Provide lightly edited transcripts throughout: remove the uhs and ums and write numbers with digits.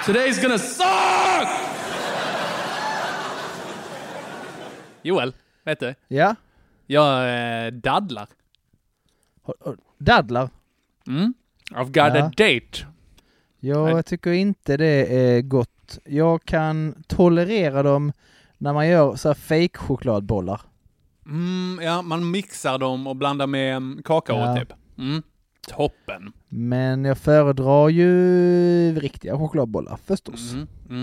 Today's gonna suck! Joel, vet du? Ja? Jag daddlar. Daddlar? I've got a date. Jag tycker inte det är gott. Jag kan tolerera dem när man gör så här fake chokladbollar. Ja, man mixar dem och blandar med kakao typ. Toppen. Men jag föredrar ju riktiga chokladbollar förstås.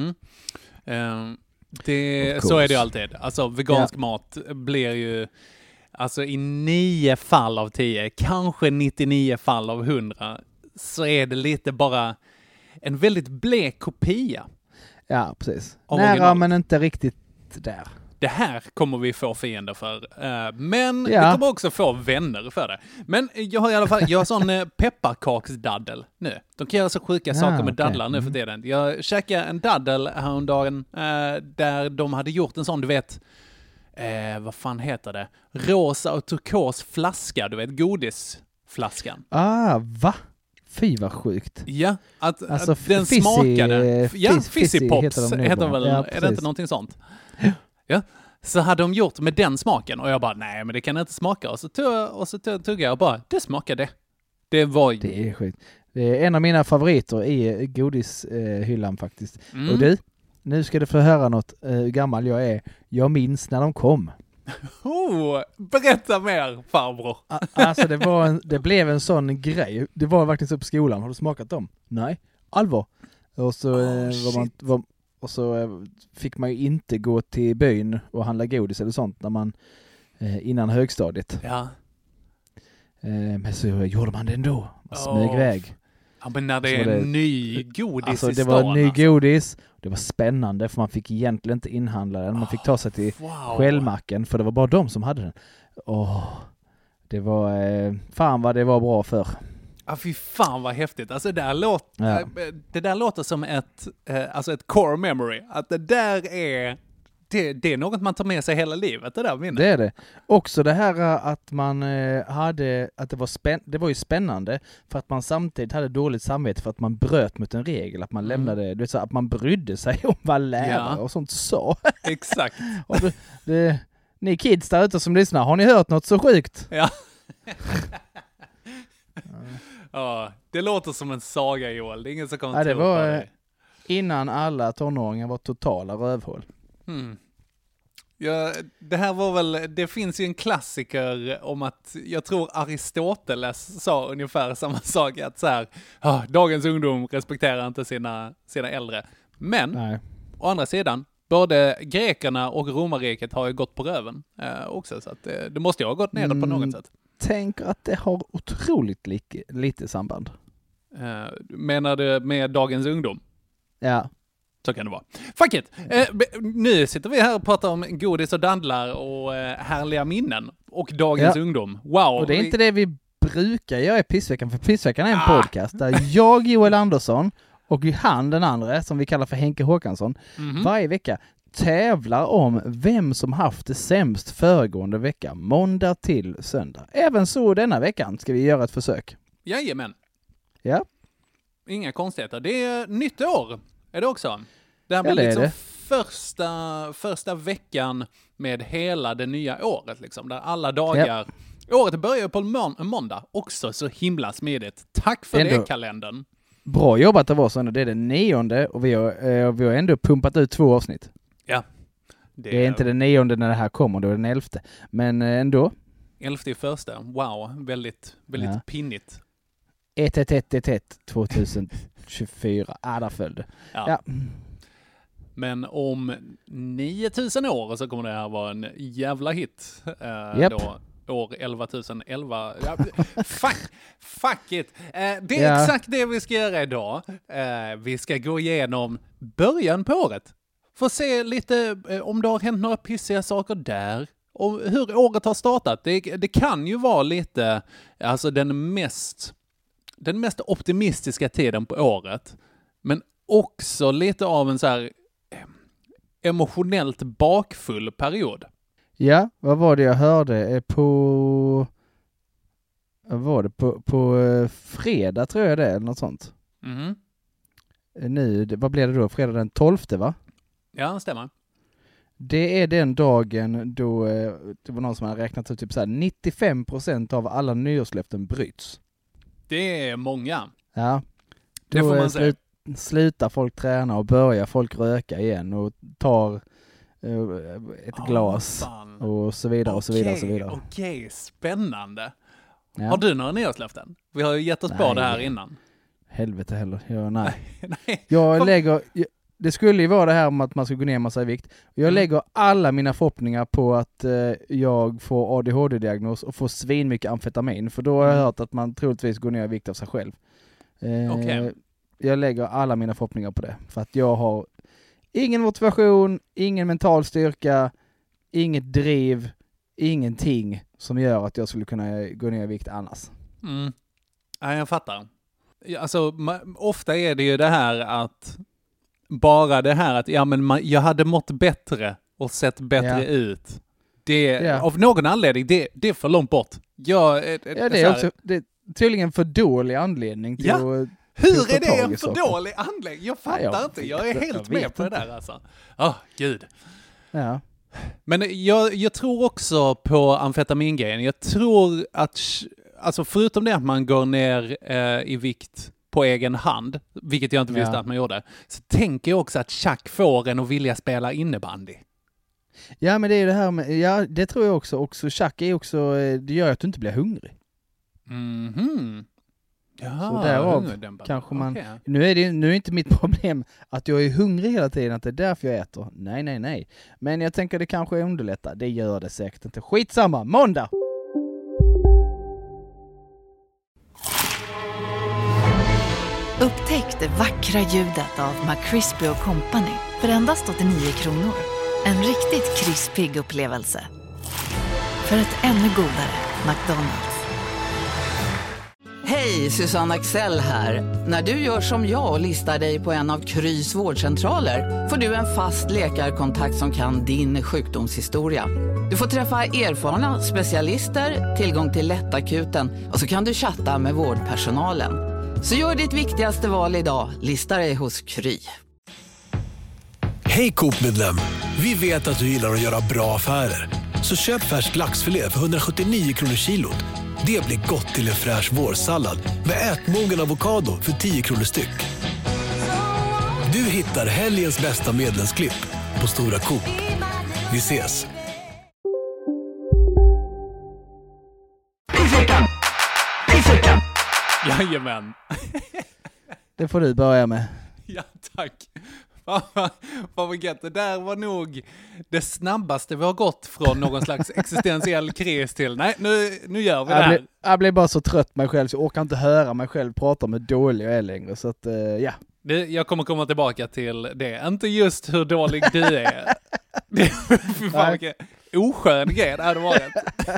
Så är det ju alltid. Alltså vegansk mat blir ju alltså i 9 fall av 10, kanske 99 fall av 100, så är det lite bara en väldigt blek kopia. Ja, precis. Av Nära originalet. Men inte riktigt där. Det här kommer vi få fiender för. Men vi kommer också få vänner för det. Men jag har i alla fall, jag har sån pepparkaksdaddel nu. De kan göra så sjuka saker med daddlar nu för tiden. Jag käkade en daddel häromdagen där de hade gjort en sån, du vet, vad fan heter det? Rosa och turkos flaska, du vet, godisflaskan. Va? Fy vad sjukt. Ja, alltså, att den smakade. Ja, Fizzy Pops heter väl, ja, är det inte någonting sånt? Ja, så hade de gjort med den smaken och jag bara, nej men det kan inte smaka. Och så tog jag och bara, det smakade. Det är sjukt. Det är en av mina favoriter i godishyllan faktiskt. Och du, nu ska du få höra något hur gammal jag är. Jag minns när de kom. Berätta mer, farbror. Alltså det blev en sån grej. Det var verkligen så på skolan. Har du smakat dem? Nej, allvar. Och så fick man ju inte gå till byn och handla godis eller sånt när man innan högstadiet. Ja. Men så gjorde man det ändå. Man smög iväg. Ja, men när det är en ny godis alltså, i det stan. var ny godis. Det var spännande för man fick egentligen inte inhandla den. Man fick ta sig till Skällmacken för det var bara de som hade den. Det var fan vad det var bra för. Ja, fy fan vad häftigt. Alltså det där låter som ett core memory. Att det där är det är något man tar med sig hela livet, det där minnet. Det är det. Också det här att man hade, att det var ju spännande för att man samtidigt hade dåligt samvete för att man bröt mot en regel, att man lämnade, du vet, så att man brydde sig om vad lärare och sånt sa. Exakt. Och ni kids där ute som lyssnar, har ni hört något så sjukt? Ja. Ja, det låter som en saga, Joel. Det är ingen som kommer tro på det. Innan alla tonåringar var totala rövhål. Ja, det här var väl, det finns ju en klassiker om att, jag tror Aristoteles sa ungefär samma sak, att så här, dagens ungdom respekterar inte sina äldre. Men, å andra sidan, både grekerna och romarriket har ju gått på röven också, så att det måste ju ha gått ner på något sätt. Tänker att det har otroligt lite samband. Menar du med dagens ungdom? Ja. Så kan det vara. Fuck it! Nu sitter vi här och pratar om godis och dandlar och härliga minnen. Och dagens ungdom. Wow! Och det är inte det vi brukar göra i Pissveckan. För Pissveckan är en podcast där jag, Joel Andersson, och han den andra, som vi kallar för Henke Håkansson, varje vecka tävlar om vem som haft det sämst föregående vecka. Måndag till söndag. Även så denna veckan ska vi göra ett försök. Jajamän. Ja. Inga konstigheter. Det är nytt år. Är det också? Det här blir liksom första veckan med hela det nya året. Liksom, där alla dagar... Året börjar på en måndag. Också så himla smidigt. Tack för det, kalendern. Bra jobbat av oss. Det är den 9:e och vi har ändå pumpat ut 2 avsnitt. Ja. Det är inte den 9:e när det här kommer, då är den 11:e. Men ändå. 11:e. Wow, väldigt pinnigt. 1-1-1-1-1 2024. Där följde. Ja. Men om 9000 år så kommer det här vara en jävla hit. Då, år 11.011. Fuck it! Det är exakt det vi ska göra idag. Vi ska gå igenom början på året. Få se lite om det har hänt några pissiga saker där. Och hur året har startat. Det kan ju vara lite, alltså den mest optimistiska tiden på året, men också lite av en så här emotionellt bakfull period. Ja, vad var det jag hörde på fredag tror jag det, eller något sånt. nu, vad blir det då? Fredag den 12:e, va? Ja, det stämmer. Det är den dagen då det var någon som hade räknat ut typ så här 95% av alla nyårslöften bryts. Det är många. Ja. Det får man säga. Slutar folk träna och börjar folk röka igen och tar ett glas och så vidare och så vidare och så vidare. Okej, spännande. Ja. Har du några nyårslöften? Vi har ju gett oss på det här innan. Helvete heller. Nej. Nej. Jag lägger... Det skulle ju vara det här om att man ska gå ner massa i vikt. Jag lägger alla mina förhoppningar på att jag får ADHD-diagnos och får svinmycket amfetamin. För då har jag hört att man troligtvis går ner i vikt av sig själv. Jag lägger alla mina förhoppningar på det. För att jag har ingen motivation, ingen mental styrka, inget driv, ingenting som gör att jag skulle kunna gå ner i vikt annars. Ja, jag fattar. Alltså, ofta är det ju det här att bara det här att jag hade mått bättre och sett bättre ut. Det av någon anledning det är för långt bort. Det är också det är tydligen för dålig anledning till att hur är det en för dålig anledning? Jag fattar inte. Jag är helt med på det där alltså. Gud. Ja. Men jag tror också på amfetamingrejen. Jag tror att alltså förutom det att man går ner i vikt på egen hand, vilket jag inte visste att man gjorde, så tänker jag också att Chuck får en att vilja spela innebandy. Ja, men det är det här med, det tror jag också Chuck är också, det gör att du inte blir hungrig. Ja, så därav kanske man, nu är inte mitt problem att jag är hungrig hela tiden, att det är därför jag äter. Nej. Men jag tänker det kanske underlättar. Det gör det säkert inte. Skitsamma, måndag! Upptäck det vackra ljudet av McCrispy & Company för endast 89 kronor. En riktigt krispig upplevelse. För ett ännu godare McDonald's. Hej, Susanne Axel här. När du gör som jag och listar dig på en av Krys vårdcentraler får du en fast läkarkontakt som kan din sjukdomshistoria. Du får träffa erfarna specialister, tillgång till lättakuten och så kan du chatta med vårdpersonalen. Så gör ditt viktigaste val idag. Lista dig hos Kry. Hej Coop-medlem. Vi vet att du gillar att göra bra affärer. Så köp färsk laxfilé för 179 kronor kilot. Det blir gott till en fräsch vårsallad med ätmogen avokado för 10 kronor styck. Du hittar helgens bästa medlemsklipp på Stora Coop. Vi ses! Jajamän. Det får du börja med. Ja, tack. Vad gött. Det där var nog det snabbaste vi har gått från någon slags existentiell kris till. Nej, nu gör vi det här. Jag blev bara så trött mig själv så jag orkar inte höra mig själv prata med dålig jag är längre. Så att, ja. Jag kommer komma tillbaka till det. Inte just hur dålig du är. Fy fan vilken oskön grej det hade varit.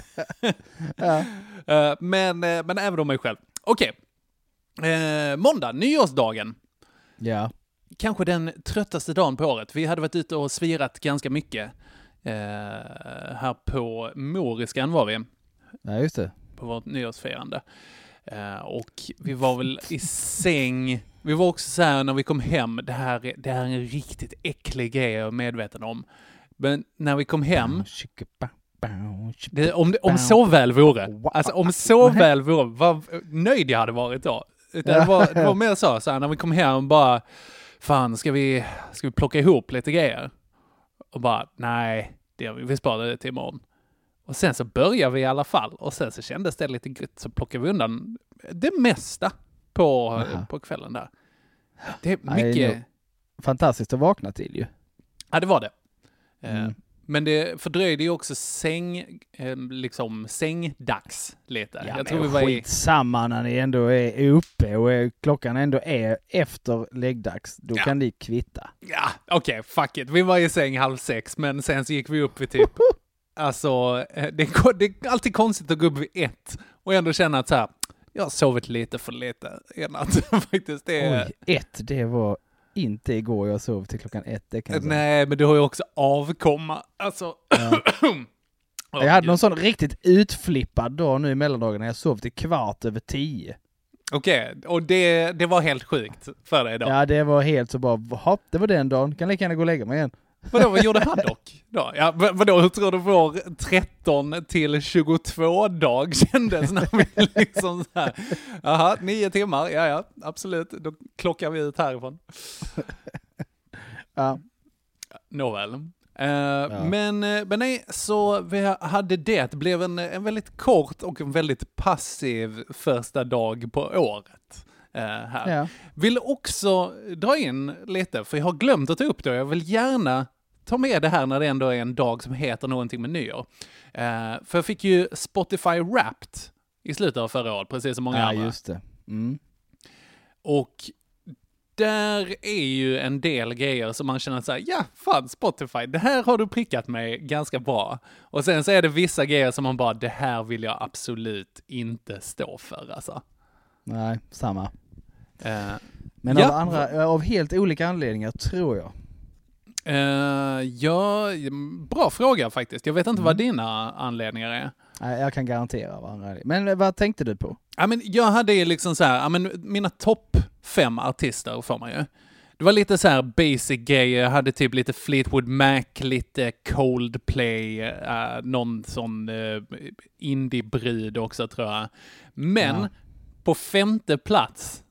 Ja. Men även om mig själv. Okej. Måndag, nyårsdagen. Ja. Kanske den tröttaste dagen på året. Vi hade varit ute och svirat ganska mycket. Här på Moriskan var vi. Ja, just det. På vårt nyårsfirande. Och vi var väl i säng. Vi var också så här när vi kom hem. Det här är en riktigt äcklig grej jag är medveten om. Men när vi kom hem. Om så väl vore. Alltså om så väl vore. Vad nöjd jag hade varit då. Det var mer så här när vi kom hem bara. Fan, ska vi plocka ihop lite grejer? Och bara, nej, vi sparar det till imorgon. Och sen så börjar vi i alla fall. Och sen så kändes det lite gött. Så plockar vi undan det mesta på kvällen där. Det är mycket... Det är fantastiskt att vakna till ju. Ja, det var det. Men det fördröjde ju också sängdags lite. Ja, jag tror vi var skitsamma när ni ändå är uppe och klockan ändå är efter läggdags. Då kan ni kvitta. Ja, okej, fuck it. Vi var i säng 5:30, men sen så gick vi upp vid typ... Alltså, det är alltid konstigt att gå upp vid 1 och ändå känna att så här, jag har sovit lite för lite i natt. Faktiskt, Oj, 1, det var... Inte igår jag sov till klockan 1. Det kan jag säga. Nej, men du har ju också avkomma. Alltså... Ja. Jag hade någon sån riktigt utflippad dag nu i mellandagen när jag sov till 9:15. Okej, och det var helt sjukt för dig då? Ja, det var helt så bara, hopp, det var den dagen. Kan lika gärna gå och lägga mig igen. Vad gjorde han dock? Då? Ja, vadå, hur tror du vår 13 till 22 dag kändes när vi liksom så här, jaha, 9 timmar, ja, absolut, då klockar vi ut härifrån. Ja. Nåväl. Men nej, så vi hade det blev en väldigt kort och en väldigt passiv första dag på året. Här. Ja. Vill också dra in lite, för jag har glömt att ta upp det. Jag vill gärna ta med det här när det ändå är en dag som heter någonting med nyår. För jag fick ju Spotify Wrapped i slutet av förra året, precis som många andra. Ja, just det. Mm. Och där är ju en del grejer som man känner så här, ja, fan Spotify, det här har du prickat mig ganska bra. Och sen så är det vissa grejer som man bara, det här vill jag absolut inte stå för, alltså. Nej, samma. Men ja. av helt olika anledningar, tror jag. Ja, bra fråga faktiskt. Jag vet inte vad dina anledningar är. Nej, jag kan garantera vad andra är. Men vad tänkte du på? Ja, men jag hade liksom så här, mina topp 5 artister får man ju. Det var lite så här basic grejer. Jag hade typ lite Fleetwood Mac, lite Coldplay, någon sån indie-brud också tror jag. Men på 5:e plats,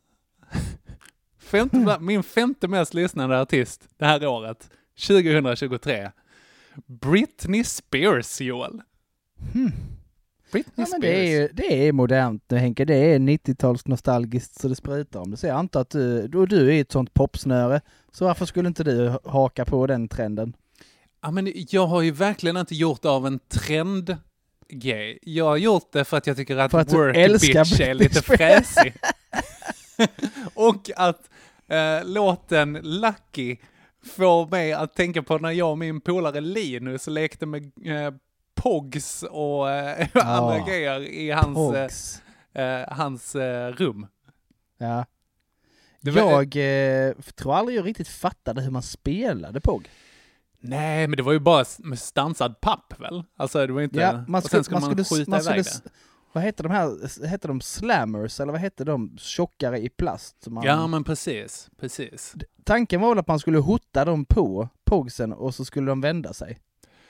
min 5:e mest lyssnade artist det här året, 2023, Britney Spears, Joel. Britney Spears. Men det är modernt, Henke. Det är 90-tals nostalgiskt så det sprutar om det. Så jag antar att du är ett sånt popsnöre. Så varför skulle inte du haka på den trenden? Ja, men jag har ju verkligen inte gjort av en trendgrej. Jag har gjort det för att jag tycker att Work Bitch är lite fräsig. Och att låten Lucky får mig att tänka på när jag och min polare Linus lekte med Pogs och andra grejer i hans rum. Ja. Jag tror aldrig jag riktigt fattade hur man spelade Pog. Nej, men det var ju bara med stansad papp väl? Alltså det var inte... Ja, man skulle skjuta iväg det. Vad heter de här? Heter de slammers eller vad heter de? Tjockare i plast? Ja, men precis. Tanken var väl att man skulle hota dem på Pogsen och så skulle de vända sig.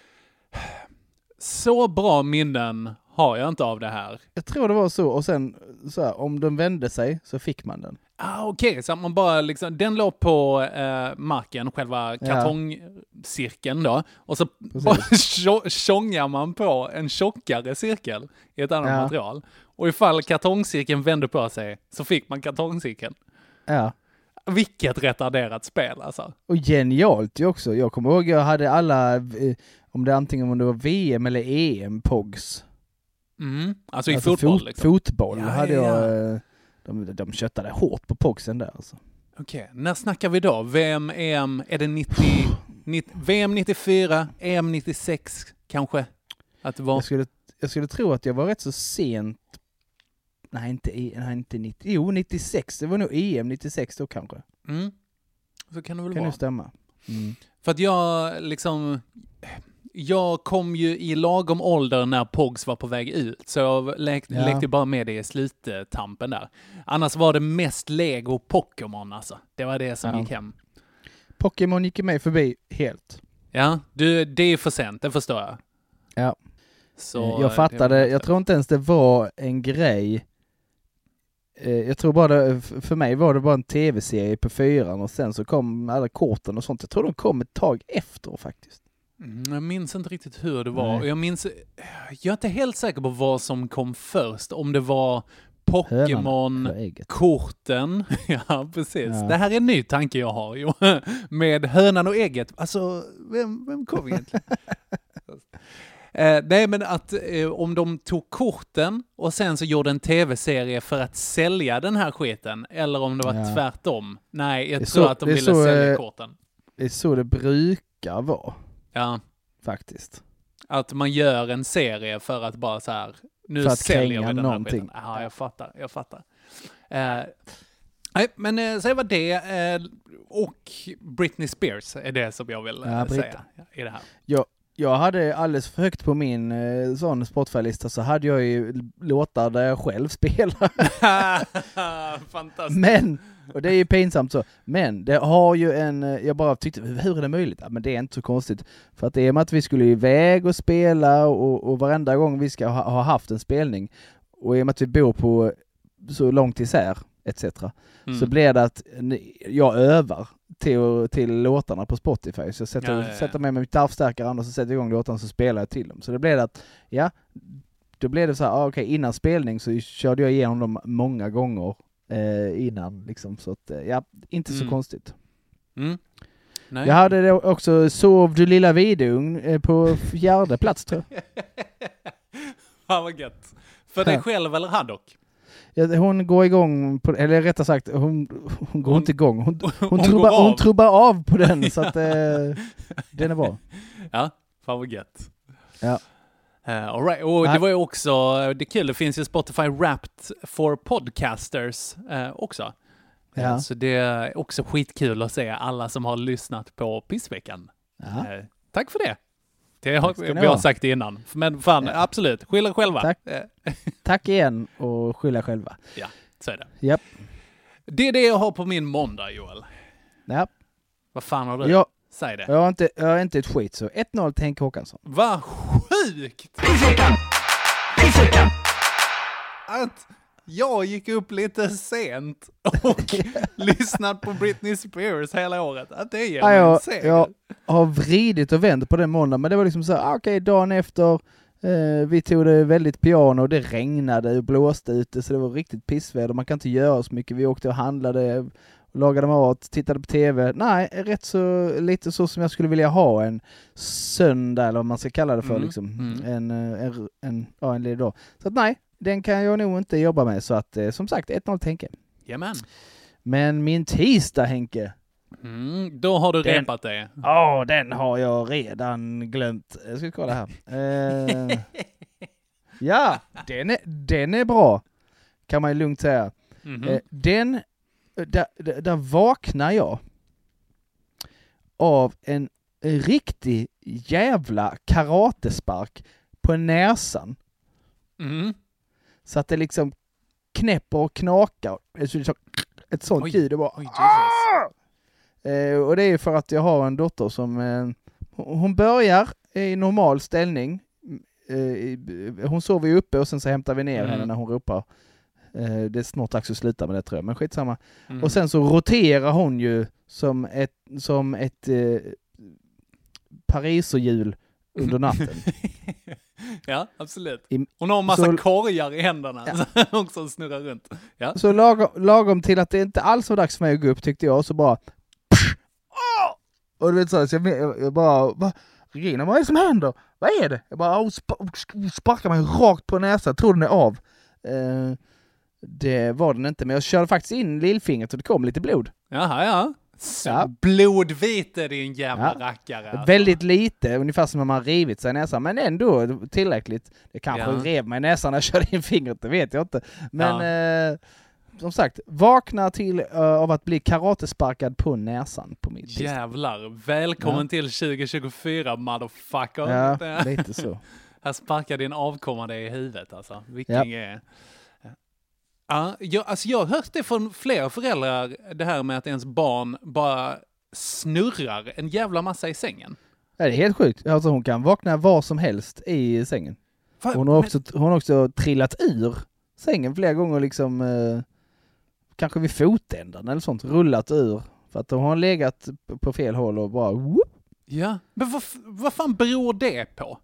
Så bra minnen har jag inte av det här. Jag tror det var så. Och sen så här, om de vände sig så fick man den. Okej, så att man bara liksom, den låg på marken, själva kartongcirkeln då. Och så bara tjongar man på en tjockare cirkel i ett annat material. Och ifall kartongcirkeln vände på sig så fick man kartongcirkeln. Ja. Vilket retarderat spel alltså. Och genialt ju också. Jag kommer ihåg jag hade alla, om det var VM eller EM Pogs. Alltså i fotboll liksom. Fotboll hade jag... De köttade hårt på Pogsen där alltså. Okej, när snackar vi då? VM, EM, är det VM 94, EM 96 kanske? Att det var... jag skulle tro att jag var rätt så sent. Nej, inte 90. Jo, 96. Det var nog EM 96 då kanske. Så kan det väl vara. Kan det stämma. För att jag kom ju i lagom ålder när Pogs var på väg ut. Så jag lekte bara med det i sluttampen där. Annars var det mest Lego och Pokémon alltså. Det var det som gick hem. Pokémon gick mig förbi helt. Ja, det är för sent, det förstår jag. Ja. Så jag fattade, jag tror inte ens det var en grej. Jag tror bara för mig var det bara en tv-serie på 4:an och sen så kom alla korten och sånt. Jag tror de kom ett tag efter faktiskt. Jag minns inte riktigt hur det var. Jag är inte helt säker på vad som kom först. Om det var Pokémon-korten. Ja, precis. Ja. Det här är en ny tanke jag har. Jo. Med hönan och ägget. Alltså, vem kom egentligen? Nej, men att om de tog korten och sen så gjorde en tv-serie för att sälja den här skiten. Eller om det var tvärtom. Nej, jag tror att de ville sälja korten. Det är så det brukar vara. Ja. Faktiskt. Att man gör en serie för att bara så här, nu för att säljer vi den någonting. Här skiten. Ja, jag fattar. Nej, men så var det och Britney Spears är det som jag vill säga i det här. Jag hade alldeles för högt på min sån Spotify-lista, så hade jag ju låtar där jag själv spelar. Fantastiskt. Men, och det är ju pinsamt så, men det har ju jag bara tyckte, hur är det möjligt? Ja, men det är inte så konstigt. För att det är med att vi skulle iväg och spela och varenda gång vi ska ha haft en spelning, och i och med att vi bor på så långt isär, etc. Så blir det att jag övar till låtarna på Spotify. Så jag sätter med mitt gitarrförstärkare och så sätter jag igång låtarna, så spelar jag till dem. Så det blev att, då blev det så här, okej, innan spelning så körde jag igenom dem många gånger innan. Liksom, så att, inte så konstigt. Nej. Jag hade det också Sov du lilla vidung på 4:e plats, tror jag. Fan vad gött. För dig själv eller Haddock? Hon går igång på, eller rättare sagt hon går inte igång. Hon trubbar av på den, så att den är bra. Ja, fan vad gött. Ja. All right. Och det var ju också, det är kul, det finns ju Spotify Wrapped for Podcasters också. Ja. Så det är också skitkul att se alla som har lyssnat på Pissveckan. Ja. Tack för det. Det har vi har sagt innan. Men fan, absolut. Skylla själva. Tack. Tack igen och skylla själva. Ja, så är det. Japp. Det är det jag har på min måndag, Joel. Ja. Vad fan har du? Säg det. Jag har inte ett skit, så 1-0 till Henke Håkansson. Vad sjukt! Att jag gick upp lite sent och lyssnat på Britney Spears hela året. Att det ger mig en seger. Jag har vridit och vänt på den måndagen, men det var liksom så här, okej, dagen efter vi tog det väldigt piano och det regnade och blåste ute, så det var riktigt pissväder. Man kan inte göra så mycket. Vi åkte och handlade, lagade mat, tittade på tv. Nej, rätt så lite så som jag skulle vilja ha en söndag, eller vad man ska kalla det för, liksom. En ledig dag. Så att nej, den kan jag nog inte jobba med, så att som sagt 1-0 till Henke. Jamen. Men min tisdag, Henke. Då har du repat det. Ja, den har jag redan glömt. Jag ska kolla här. Ja, den är bra. Kan man ju lugnt säga. Där vaknar jag av en riktig jävla karatespark på näsan. Så att det liksom knäpper och knakar. Ett sånt ljud. Det bara, och det är för att jag har en dotter som hon börjar i normal ställning. Hon sover ju uppe och sen så hämtar vi ner henne när hon ropar. Det är snart dags att sluta med det, tror jag, men skitsamma. Och sen så roterar hon ju som ett pariserhjul under natten. Ja, absolut. Hon har en massa korgar i händerna som snurrar runt. Ja. Så lagom till att det inte alls var dags för mig att gå upp, tyckte jag, så bara och du vet så jag bara Regina, vad är det som händer? Vad är det? Jag bara sparkar mig rakt på näsan, tror den är av. Det var den inte, men jag körde faktiskt in lillfingret och det kom lite blod. Jaha, ja. Så blodvit är din jävla rackare. Alltså. Väldigt lite, ungefär som om man rivit sig i näsan, men ändå tillräckligt. Det kanske rev mig i näsan när jag körde in fingret, det vet jag inte. Men som sagt, vakna till av att bli karatesparkad på näsan på mitt jävlar, välkommen till 2024, motherfucker. Ja, lite så. Här sparkar din avkomma dig i huvudet, alltså. Vilken är... Ja, jag har hört det från flera föräldrar, det här med att ens barn bara snurrar en jävla massa i sängen. Ja, det är helt sjukt. Alltså, hon kan vakna var som helst i sängen. Hon har också trillat ur sängen flera gånger, liksom kanske vid fotändan eller sånt, rullat ur. För att hon har legat på fel håll och bara... Whoop. Ja, men vad fan beror det på?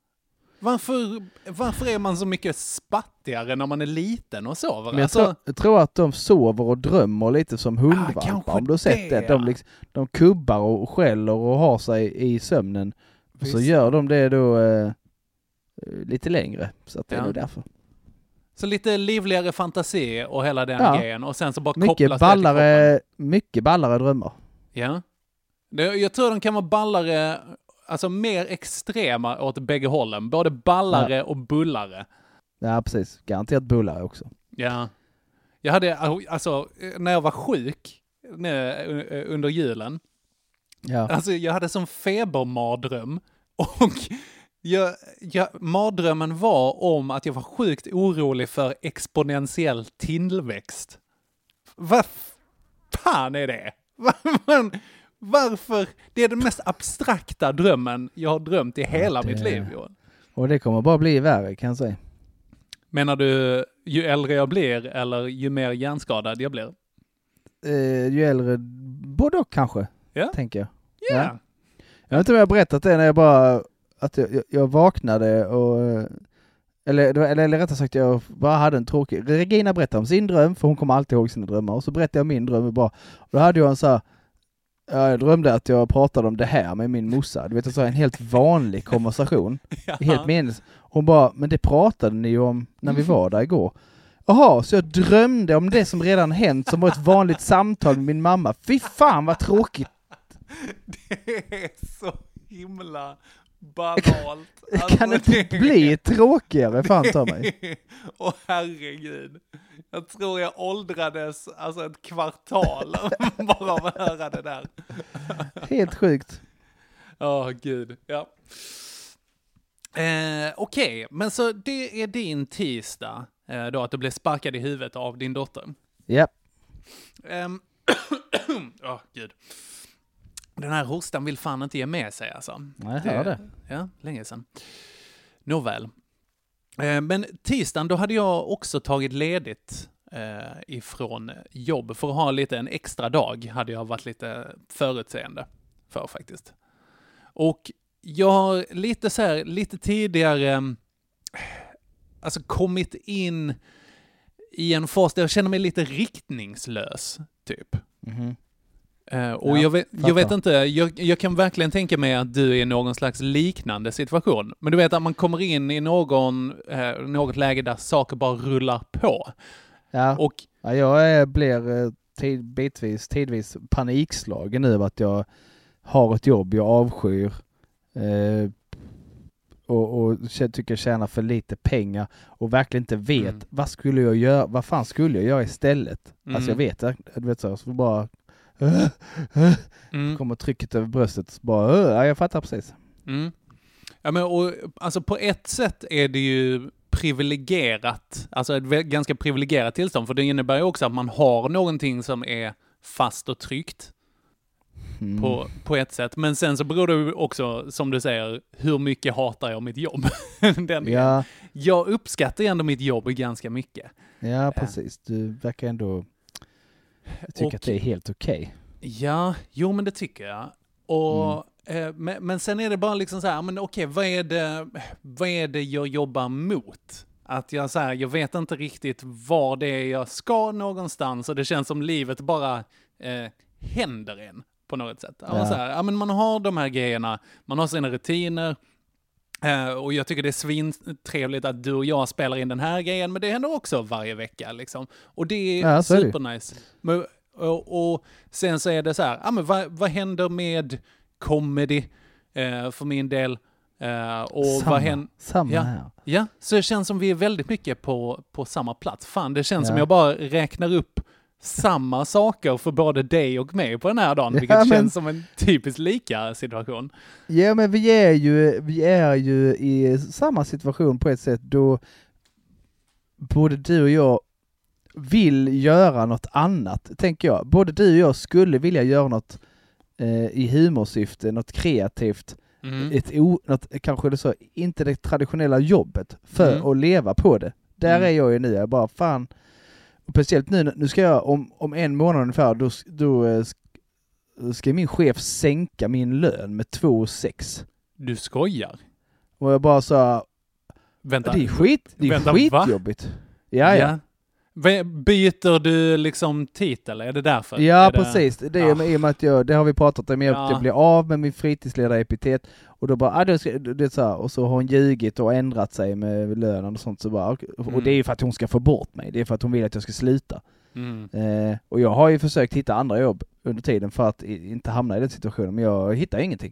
Varför är man så mycket spattigare när man är liten och sover? Men jag tror att de sover och drömmer lite som hundvalpar. Om du har sett det. De kubbar och skäller och har sig i sömnen. Och så gör de det då lite längre. Så att det är nog därför. Så lite livligare fantasi och hela den grejen. Och sen så bara kopplas det till kroppen. Mycket ballare drömmar. Ja. Jag tror de kan vara ballare... Alltså mer extrema åt bägge hållen. Både ballare och bullare. Ja, precis. Garanterat bullare också. Ja. Jag hade, alltså, när jag var sjuk under julen. Ja. Alltså, jag hade som febermardröm Och mardrömmen var om att jag var sjukt orolig för exponentiell tillväxt. Vad fan är det? Varför? Det är den mest abstrakta drömmen jag har drömt i hela mitt liv, Johan. Och det kommer bara bli värre, kan jag säga. Menar du ju äldre jag blir eller ju mer hjärnskadad jag blir? Ju äldre, både och kanske, tänker jag. Yeah. Ja. Jag vet inte om jag har berättat det när jag bara... Att jag vaknade och... Eller rättare sagt, jag bara hade en tråkig... Regina berättade om sin dröm, för hon kommer alltid ihåg sina drömmar. Och så berättade jag min dröm bara. Och då hade jag en så här... Jag drömde att jag pratade om det här med min morsa. Du vet, så en helt vanlig konversation. Helt meningslös. Hon bara, men det pratade ni ju om när vi var där igår. Jaha, så jag drömde om det som redan hänt, som var ett vanligt samtal med min mamma. Fy fan vad tråkigt. Det är så himla banalt. Alltså, kan det inte bli tråkigare, fan ta mig. Åh herregud. Jag tror jag åldrades alltså ett kvartal bara av att höra det där. Helt sjukt. Gud. Ja. Okej, men så det är din tisdag då, att du blev sparkad i huvudet av din dotter. Ja. Gud. Den här hostan vill fan inte ge med sig alltså. Nej, jag hör det. Ja, länge sedan. Nåväl. Men tisdagen då hade jag också tagit ledigt ifrån jobb för att ha en extra dag. Hade jag varit lite förutseende för faktiskt. Och jag har lite tidigare alltså kommit in i en fas där jag känner mig lite riktningslös typ. Mhm. Och jag vet inte, jag kan verkligen tänka mig att du är i någon slags liknande situation. Men du vet att man kommer in i något läge där saker bara rullar på. Ja, och jag blir tidvis panikslagen nu att jag har ett jobb jag avskyr och tycker jag tjänar för lite pengar och verkligen inte vet vad fan skulle jag göra istället. Alltså jag vet så bara kommer trycket över bröstet bara, jag fattar precis. Ja, men och alltså på ett sätt är det ju privilegierat, alltså ett ganska privilegierat tillstånd, för det innebär ju också att man har någonting som är fast och tryggt på ett sätt, men sen så beror det ju också, som du säger, hur mycket hatar jag mitt jobb. Jag uppskattar ändå mitt jobb ganska mycket. Ja, precis. Du verkar ändå tycka att det är helt okej. Ja, jo men det tycker jag. Och men sen är det bara liksom så här, men okej, vad är det jag jobbar mot? Att jag vet inte riktigt var det är jag ska någonstans, och det känns som livet bara händer en på något sätt. Ja. Så här, men man har de här grejerna, man har sina rutiner, och jag tycker det är svintrevligt att du och jag spelar in den här grejen, men det händer också varje vecka liksom. Och det är supernice. Och sen så är det så här, men vad händer med comedy för min del? Och samma här. Ja, så det känns som vi är väldigt mycket på samma plats. Fan, det känns som jag bara räknar upp samma saker för både dig och mig på den här dagen, vilket känns som en typiskt lika situation. Ja, men vi är ju i samma situation på ett sätt då både du och jag vill göra något annat, tänker jag. Både du och jag skulle vilja göra något i humorsyfte, något kreativt, något, kanske det så, inte det traditionella jobbet för att leva på det. Där är jag ju nu, jag bara fan. Och speciellt nu ska jag om en månad ungefär, då ska min chef sänka min lön med 2,6. Du skojar? Och jag bara så, vänta, det är skitjobbigt. Ja. Byter du liksom titel? Är det därför? Ja, precis. Det är i och med att det har vi pratat om, att jag blir av med min fritidsledarepitet, och då bara, det så här, och så har hon ljugit och ändrat sig med lönen och sånt, så bara, och det är ju för att hon ska få bort mig, det är för att hon vill att jag ska sluta. Och jag har ju försökt hitta andra jobb under tiden för att inte hamna i den situationen, men jag hittar ingenting.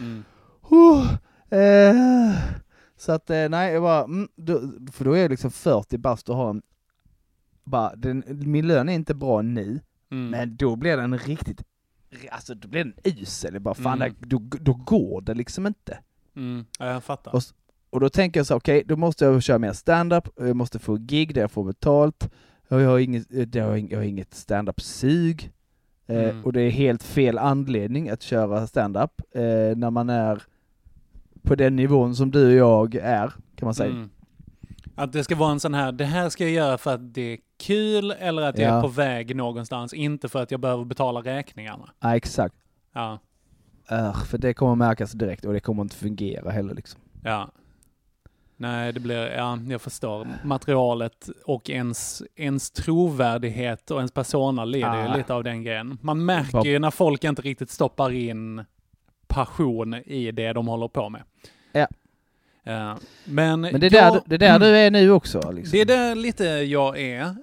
Så att nej, jag bara, för då är jag liksom 40 bast och har min lön är inte bra nu, men då blir den då blir den usel. Bara fan, då går det liksom inte. Ja, jag fattar. Och då tänker jag så, okej, då måste jag köra mer stand-up, jag måste få gig där jag får betalt, och jag har inget stand-up-sug, och det är helt fel anledning att köra stand-up när man är på den nivån som du och jag är, kan man säga. Att det ska vara en sån här, det här ska jag göra för att det är kul eller att jag är på väg någonstans, inte för att jag behöver betala räkningarna. Ja, exakt. Ja. För det kommer märkas direkt och det kommer inte fungera heller liksom. Ja. Nej, det blir, jag förstår. Materialet och ens trovärdighet och ens persona leder ju lite av den grejen. Man märker ju när folk inte riktigt stoppar in passion i det de håller på med. Ja. Men det är där du är nu också. Liksom. Det är där lite jag är.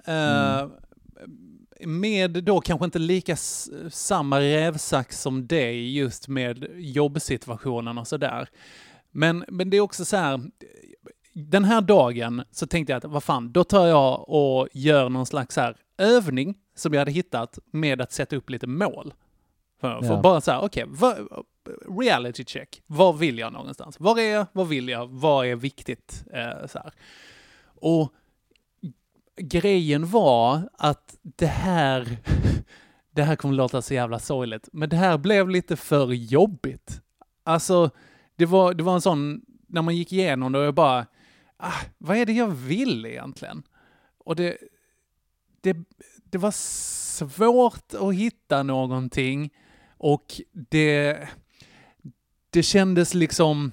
Med då kanske inte lika samma rävsax som dig just med jobbsituationen och sådär. Men det är också så här, den här dagen så tänkte jag att vad fan, då tar jag och gör någon slags här övning som jag hade hittat med att sätta upp lite mål. För bara så här, okej, reality check. Var vill jag någonstans? Var är jag? Vad vill jag? Vad är viktigt? Så här. Och grejen var att det här kommer låta så jävla sorgligt, men det här blev lite för jobbigt. Alltså, det var en sån, när man gick igenom det och jag bara, vad är det jag vill egentligen? Och det var svårt att hitta någonting, och det kändes liksom,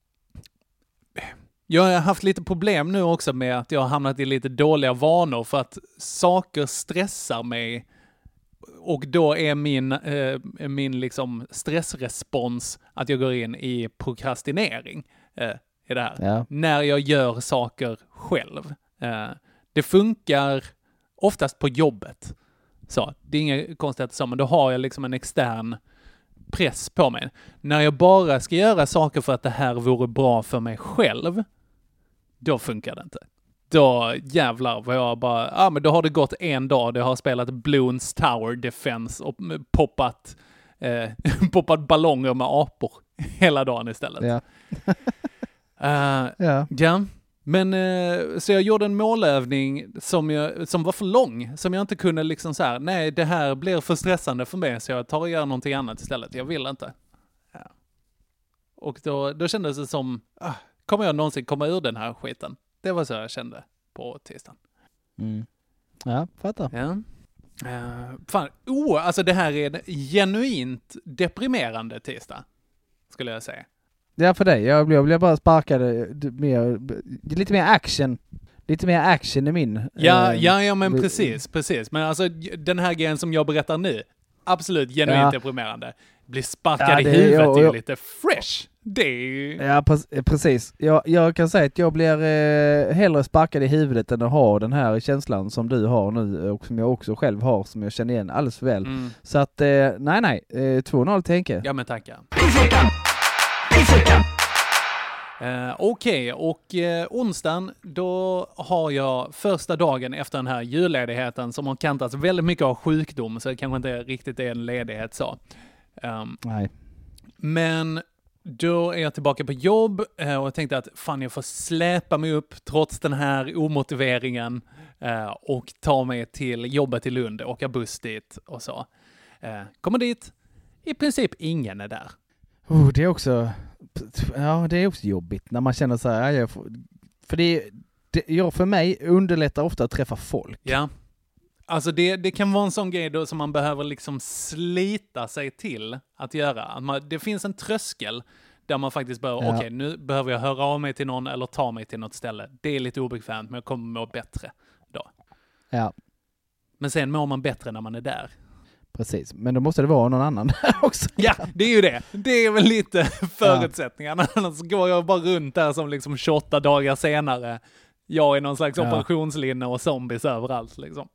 jag har haft lite problem nu också med att jag har hamnat i lite dåliga vanor för att saker stressar mig, och då är min liksom stressrespons att jag går in i prokrastinering i det här. Ja. När jag gör saker själv. Det funkar oftast på jobbet. Så, det är inget konstigt så, men då har jag liksom en extern press på mig. När jag bara ska göra saker för att det här vore bra för mig själv, då funkar det inte. Då jävlar vad jag bara, men då har det gått en dag, det har spelat Bloons Tower Defense och poppat ballonger med apor hela dagen istället. Ja. Ja. Men så jag gjorde en målövning som var för lång, som jag inte kunde liksom så här, nej, det här blir för stressande för mig, så jag tar och gör någonting annat istället. Jag vill inte. Ja. Och då kändes det som, kommer jag någonsin komma ur den här skiten? Det var så jag kände på tisdagen. Ja, fattar. Ja. Alltså det här är en genuint deprimerande tisdag, skulle jag säga. Ja, för dig. Jag blev bara sparkad lite mer action. Lite mer action i min. Ja, men precis. Men alltså den här grejen som jag berättar nu, absolut genuint deprimerande. Blir sparkad i huvudet är ju lite fresh. Det är ju... Ja, precis. Jag kan säga att jag blir hellre sparkad i huvudet än att ha den här känslan som du har nu, och som jag också själv har, som jag känner igen alldeles för väl. Så att, nej. 2-0 tänker jag. Ja, men tackar. Okej, och onsdagen, då har jag första dagen efter den här julledigheten som har kantats väldigt mycket av sjukdom, så det kanske inte riktigt är en ledighet så. Nej. Men då är jag tillbaka på jobb och jag tänkte att fan, jag får släpa mig upp trots den här omotiveringen och ta mig till jobbet i Lund, åka buss dit och så. Kommer dit, i princip ingen är där. Det är också jobbigt när man känner så här, för mig underlättar ofta att träffa folk. Ja. Alltså det kan vara en sån grej då som man behöver liksom slita sig till att göra. Det finns en tröskel där man faktiskt behöver, okej, nu behöver jag höra av mig till någon eller ta mig till något ställe. Det är lite obekvämt, men jag kommer må bättre då. Ja. Men sen mår man bättre när man är där. Precis, men då måste det vara någon annan där också. Ja, det är ju det. Det är väl lite förutsättningarna. Annars går jag bara runt där som liksom 28 dagar senare. Jag är någon slags operationslinne och zombies överallt liksom.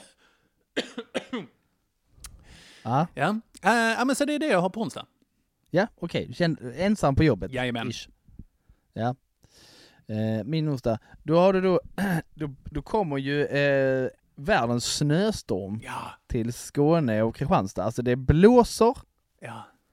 Ja, men så det är det jag har på onsdag. Ja, okej. Ensam på jobbet. Jajamän. Ish. Ja. Min onsdag. Då har du då kommer ju världens snöstorm till Skåne och Kristianstad. Alltså det blåser. Ja.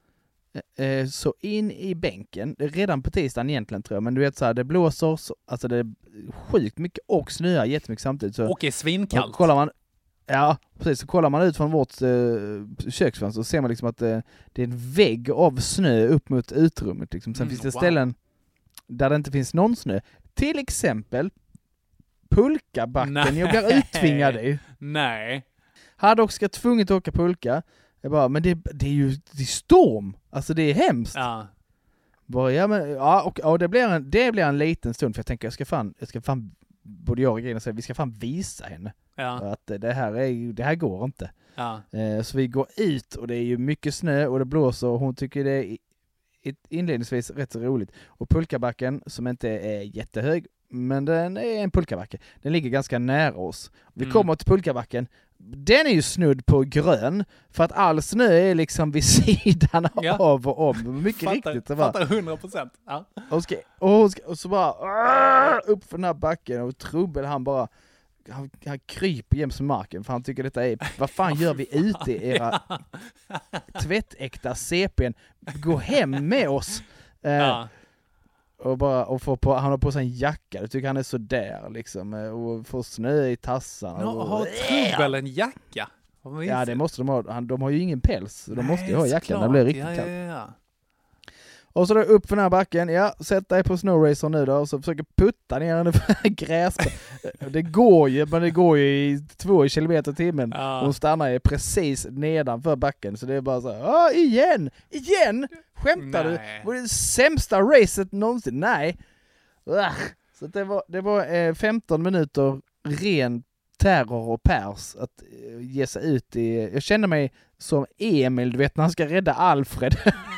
så in i bänken, redan på tisdagen egentligen tror jag, men du vet så här, det blåser, alltså det är sjukt mycket och snöar jättemycket samtidigt. Så, och är svinkallt. kollar man, ja, precis, så kollar man ut från vårt köksfönster så ser man liksom att det är en vägg av snö upp mot utrummet. Liksom. Sen finns det ställen där det inte finns någon snö. Till exempel pulkabacken. Nej. Jag blir uttvingad i. Nej. Hade också tvunget att åka pulka. Jag bara, men det är ju storm. Alltså det är hemskt. Ja. Bara, ja, men, ja, och det blir en liten stund för jag tänker jag ska fan både jag och Gina säga vi ska fan visa henne. Ja. Att det här går inte. Ja. Så vi går ut och det är ju mycket snö och det blåser och hon tycker det är inledningsvis rätt så roligt. Och pulkabacken som inte är jättehög men den är en pulkabacke. Den ligger ganska nära oss. Vi kommer till pulkabacken. Den är ju snudd på grön för att all snö är liksom vid sidan av och om. Mycket riktigt. Fattar 100%. Ja. Och så bara upp för den här backen och Trubbel han bara han kryper jäms med marken för han tycker detta är vad fan gör vi ute i era tvättäkta CPn? Gå hem med oss. Och han har på sig en jacka. Jag tycker han är så där liksom och får snö i tassarna. Har Trubbel en jacka? Ja, det måste de ha. De har ju ingen päls. De måste ju ha jackan. Det blir riktigt kallt. Ja. Och så då upp för den här backen. Ja, sätt dig på snowracer nu då. Och så försöker putta ner den för gräs. Det går ju i 2 kilometer i timmen. Ja. Hon stannar ju precis nedanför backen. Så det är bara så här, igen! Skämtar du? Det var det sämsta racet någonsin. Nej. Så det var 15 minuter ren terror och pers att ge sig ut i. Jag känner mig som Emil, du vet, när han ska rädda Alfred.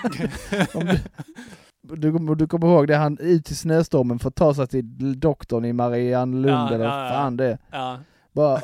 Du kommer ihåg det, han ut i snöstormen för att ta sig till doktorn i Mariannelund eller fan det. Ja. Bara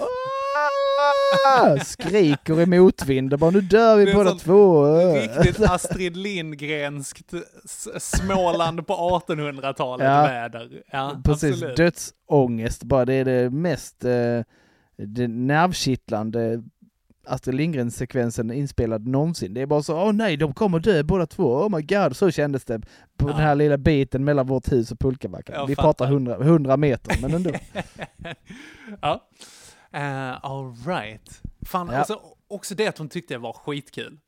skriker i motvind och bara nu dör vi båda två. Riktigt Astrid Lindgrenskt Småland på 1800-talet väder. Ja, precis, absolut. Dödsångest bara, det är det mest det nervkittlande Astrid Lindgren-sekvensen inspelad någonsin. Det är bara så, nej, de kommer dö båda två. Oh my god, så kändes det på den här lilla biten mellan vårt hus och pulkabacken. Vi pratar 100 meter, men ändå. Ja. All right. Fan, alltså, också det att hon tyckte det var skitkul.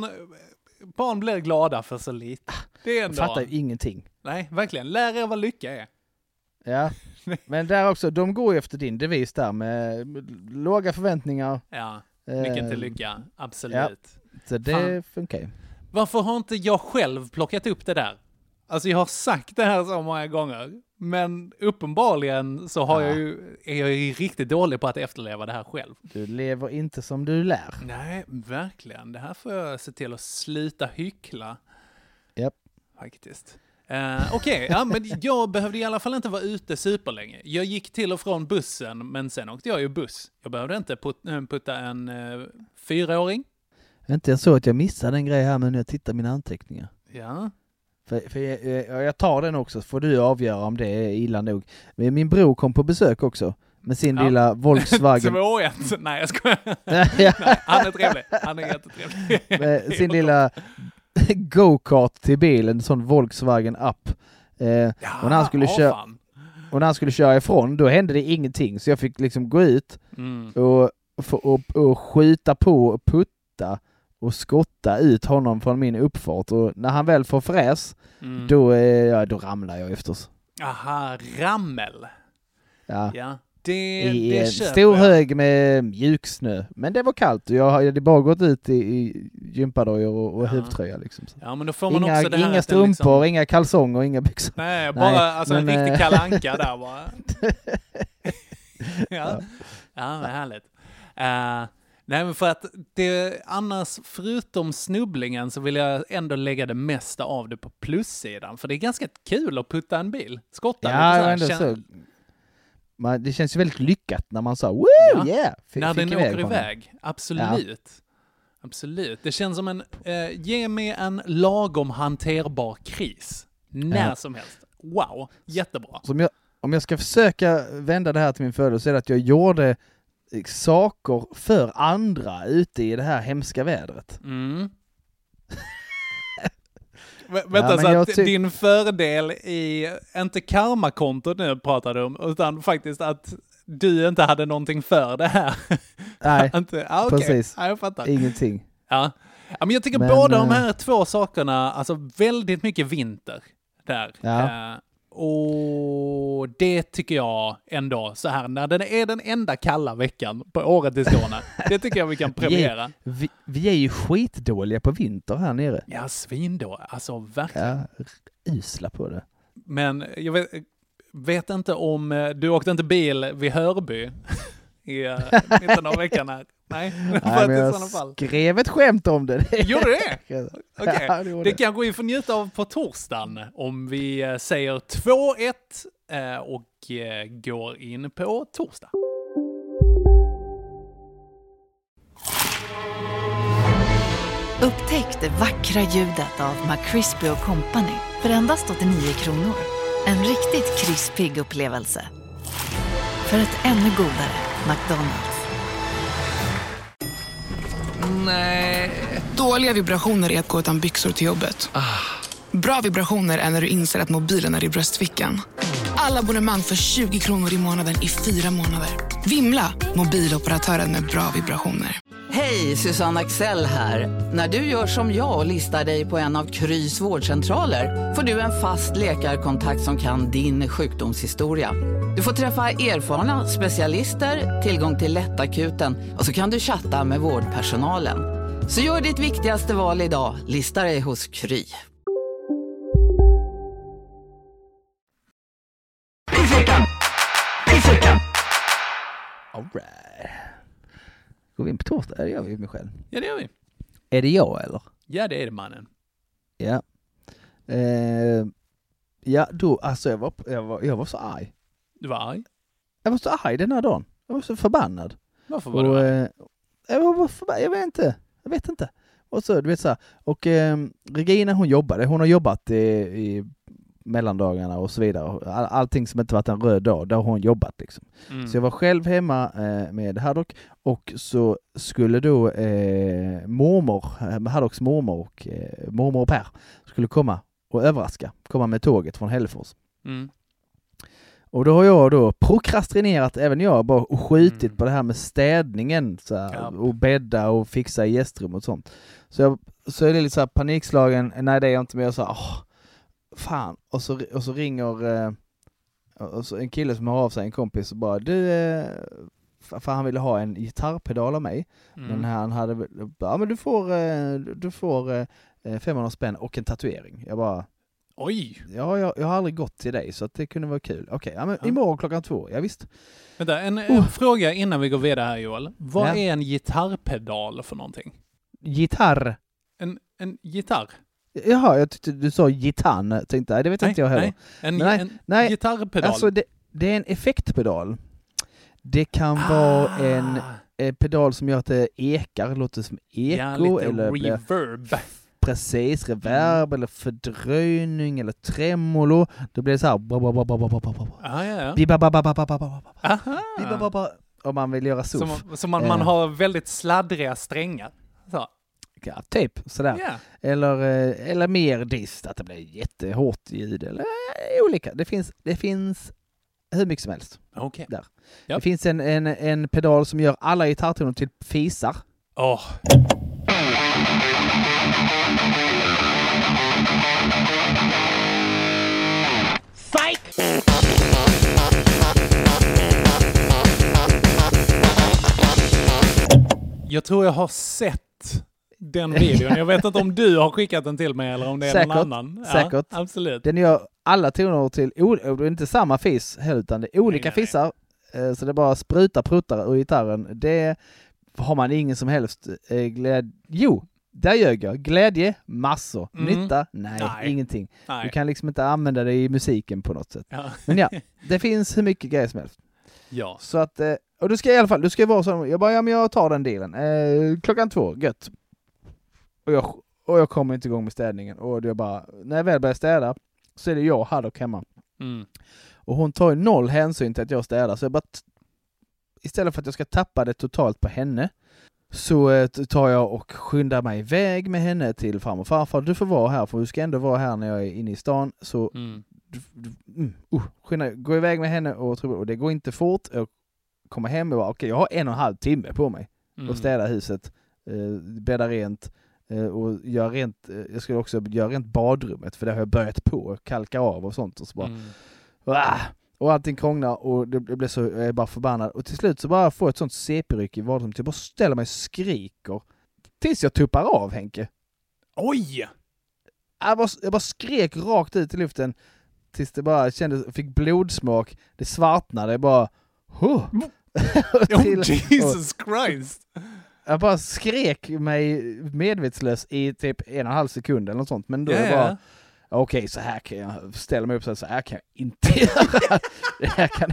Barn blir glada för så lite. Det är ändå... fattar ju ingenting. Nej, verkligen. Lär er vad lycka är. Ja, men där också, de går ju efter din devis där med låga förväntningar. Ja, mycket till lycka. Absolut. Ja, så det funkar ju. Varför har inte jag själv plockat upp det där? Alltså jag har sagt det här så många gånger. Men uppenbarligen så är jag ju riktigt dålig på att efterleva det här själv. Du lever inte som du lär. Nej, verkligen. Det här får jag se till att sluta hyckla. Japp. Faktiskt. Okej, men jag behövde i alla fall inte vara ute superlänge. Jag gick till och från bussen, men sen åkte jag ju buss. Jag behövde inte putta en 4-åring. Inte så att jag missade en grej här men jag tittar mina anteckningar. Ja. För jag tar den också, så får du avgöra om det är illa nog. Men min bror kom på besök också med sin lilla Volkswagen. 2-1. Nej, jag skojar. Nej, han är trevlig. Han är jättetrevlig. Med sin lilla go-kart till bilen, en sån Volkswagen Up. Och när han skulle köra ifrån, då hände det ingenting. Så jag fick liksom gå ut och skjuta på och putta och skotta ut honom från min uppfart. Och när han väl får fräs, då ramlar jag efterås. Aha, rammel. Ja. Det en stor hög med mjuksnö. Men det var kallt och jag hade bara gått ut i gympadojor och huvtröja liksom. Ja, men då får man också det här inga strumpor, liksom... inga kalsonger, inga byxor. Nej, bara en riktig kalanka där bara. Ja, men härligt. Nej, men för att det annars, förutom snubblingen, så vill jag ändå lägga det mesta av det på plussidan. För det är ganska kul att putta en bil. Skotta lite så. Det känns ju väldigt lyckat när man sa när den åker iväg. Absolut. Ja. Absolut. Det känns som ge mig en lagom hanterbar kris. När som helst. Wow, jättebra. Om jag ska försöka vända det här till min fördel så är det att jag gjorde saker för andra ute i det här hemska vädret. Vänta, så att din fördel i, inte karmakontot nu pratar du om, utan faktiskt att du inte hade någonting för det här. Nej, okay. precis. Ja, jag fattar. Ingenting. Ja. Men jag tycker båda de här två sakerna, alltså väldigt mycket vinter där. Ja. Och det tycker jag ändå så här, när den är den enda kalla veckan på året i Skåne. Det tycker jag vi kan premiera. Vi är ju skitdåliga på vinter här nere. Ja, svindå. Alltså verkligen. Ja, usla på det. Men jag vet inte om du åkte inte bil vid Hörby i mitten av veckan här. Nej, men jag skrev ett skämt om det. Gjorde det? Okej. Ja, det kanske vi får njuta av på torsdagen om vi säger 2-1 och går in på torsdag. Upptäck det vackra ljudet av McCrispy & Company för endast 89 kronor. En riktigt krispig upplevelse. För ett ännu godare McDonald's. Nej. Dåliga vibrationer är att gå utan byxor till jobbet. Bra vibrationer är när du inser att mobilen är i bröstfickan. Alla abonnemang för 20 kronor i månaden i 4 månader. Vimla, mobiloperatören med bra vibrationer. Hej, Susanne Axel här. När du gör som jag och listar dig på en av Krys vårdcentraler får du en fast läkarkontakt som kan din sjukdomshistoria. Du får träffa erfarna specialister, tillgång till lättakuten och så kan du chatta med vårdpersonalen. Så gör ditt viktigaste val idag, listar dig hos Kry. All right. Går vi in på torsdag? Det gör vi med själv. Ja, det gör vi. Är det jag eller? Ja, det är det, mannen. Ja. Ja, då, alltså jag var så arg. Du var arg? Jag var så arg den här dagen. Jag var så förbannad. Varför var du arg? Jag vet inte. Och så, du vet så här. Och Regina, hon har jobbat i mellandagarna och så vidare. Allting som inte varit en röd dag, där har hon jobbat liksom. Så jag var själv hemma med Haddock och så skulle då Haddocks mormor och mormor och Per skulle komma och komma med tåget från Hällefors. Och då har jag då prokrastinerat, även jag, bara och skjutit på det här med städningen så här, och bädda och fixa i gästrum och sånt. Så är det lite så här panikslagen, nej det är jag inte med, jag sa fan, och så ringer och så en kille som har av sig, en kompis, och bara för han ville ha en gitarrpedal av mig. Men han hade, men du får 500 spänn och en tatuering. Jag bara, oj! Ja, jag har aldrig gått till dig så att det kunde vara kul. Okej, men imorgon 2:00, ja visst. Vänta, en fråga innan vi går vidare här, Joel. Vad är en gitarrpedal för någonting? Gitarr? En gitarr? Jaha, jag tyckte du sa gitarr. Tänkte, det vet inte jag heller. En gitarrpedal? Alltså det är en effektpedal. Det kan vara en pedal som gör att det ekar, låter som eko. Ja, lite eller reverb. Precis, reverb eller fördröjning eller tremolo. Då blir det så här. Om man vill göra surf. Som man har väldigt sladdriga strängar. Så. Ja, typ sådär. Yeah. Eller mer dist, att det blir jättehårt ljud. Eller olika. Det finns hur mycket som helst. Okay. Där. Yep. Det finns en pedal som gör alla gitarrtoner till fisar. Psych! Jag tror jag har sett den videon. Jag vet inte om du har skickat den till mig eller om det är någon annan. Säkert. Ja, absolut. Den gör alla toner till inte samma fiss utan det är olika fissar. Så det bara sprutar pruttar ur gitarren. Det har man ingen som helst glädje. Jo, där ljög jag. Glädje, massor. Nytta? Nej, ingenting. Nej. Du kan liksom inte använda det i musiken på något sätt. Ja. Men ja, det finns hur mycket grejer som helst. Ja. Så att, och du ska i alla fall, du ska vara så, jag bara, men jag tar den delen. 2:00, gött. Och jag kommer inte igång med städningen. Och jag bara, när jag väl börjar städa så är det jag här och hemma. Och hon tar ju 0 hänsyn till att jag städar. Så jag bara, istället för att jag ska tappa det totalt på henne, Så tar jag och skyndar mig iväg med henne till farmor och farfar. Du får vara här, för du ska ändå vara här när jag är inne i stan. Så gå iväg med henne och det går inte fort. Jag kommer hem och bara, okej, jag har 1,5 timme på mig att städa huset, bädda rent och göra rent. Jag skulle också göra rent badrummet, för det har jag börjat på, kalka av och sånt och så bara och allting krånglar och det blir så, jag är bara förbannad. Och till slut så bara får jag ett sånt CP-ryck i vardagsrummet. Jag bara ställer mig och skriker tills jag tuppar av, Henke. Oj! Jag bara skrek rakt ut i luften tills det bara fick blodsmak. Det svartnade, bara Jesus Christ! Jag bara skrek mig medvetslös i typ 1,5 sekund eller något sånt. Men då är det bara okej, så här kan jag ställa mig upp, så här kan jag inte göra. Det här kan...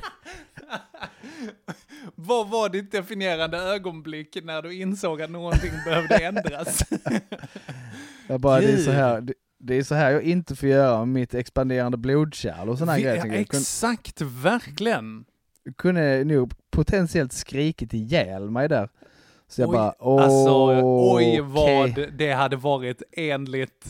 Vad var ditt definierande ögonblick när du insåg att någonting behövde ändras? Jag bara, det är så här jag inte får göra med mitt expanderande blodkärl och såna här grejer. Exakt, verkligen. Jag kunde nog potentiellt skrikit ihjäl mig där. Så jag bara, vad det hade varit enligt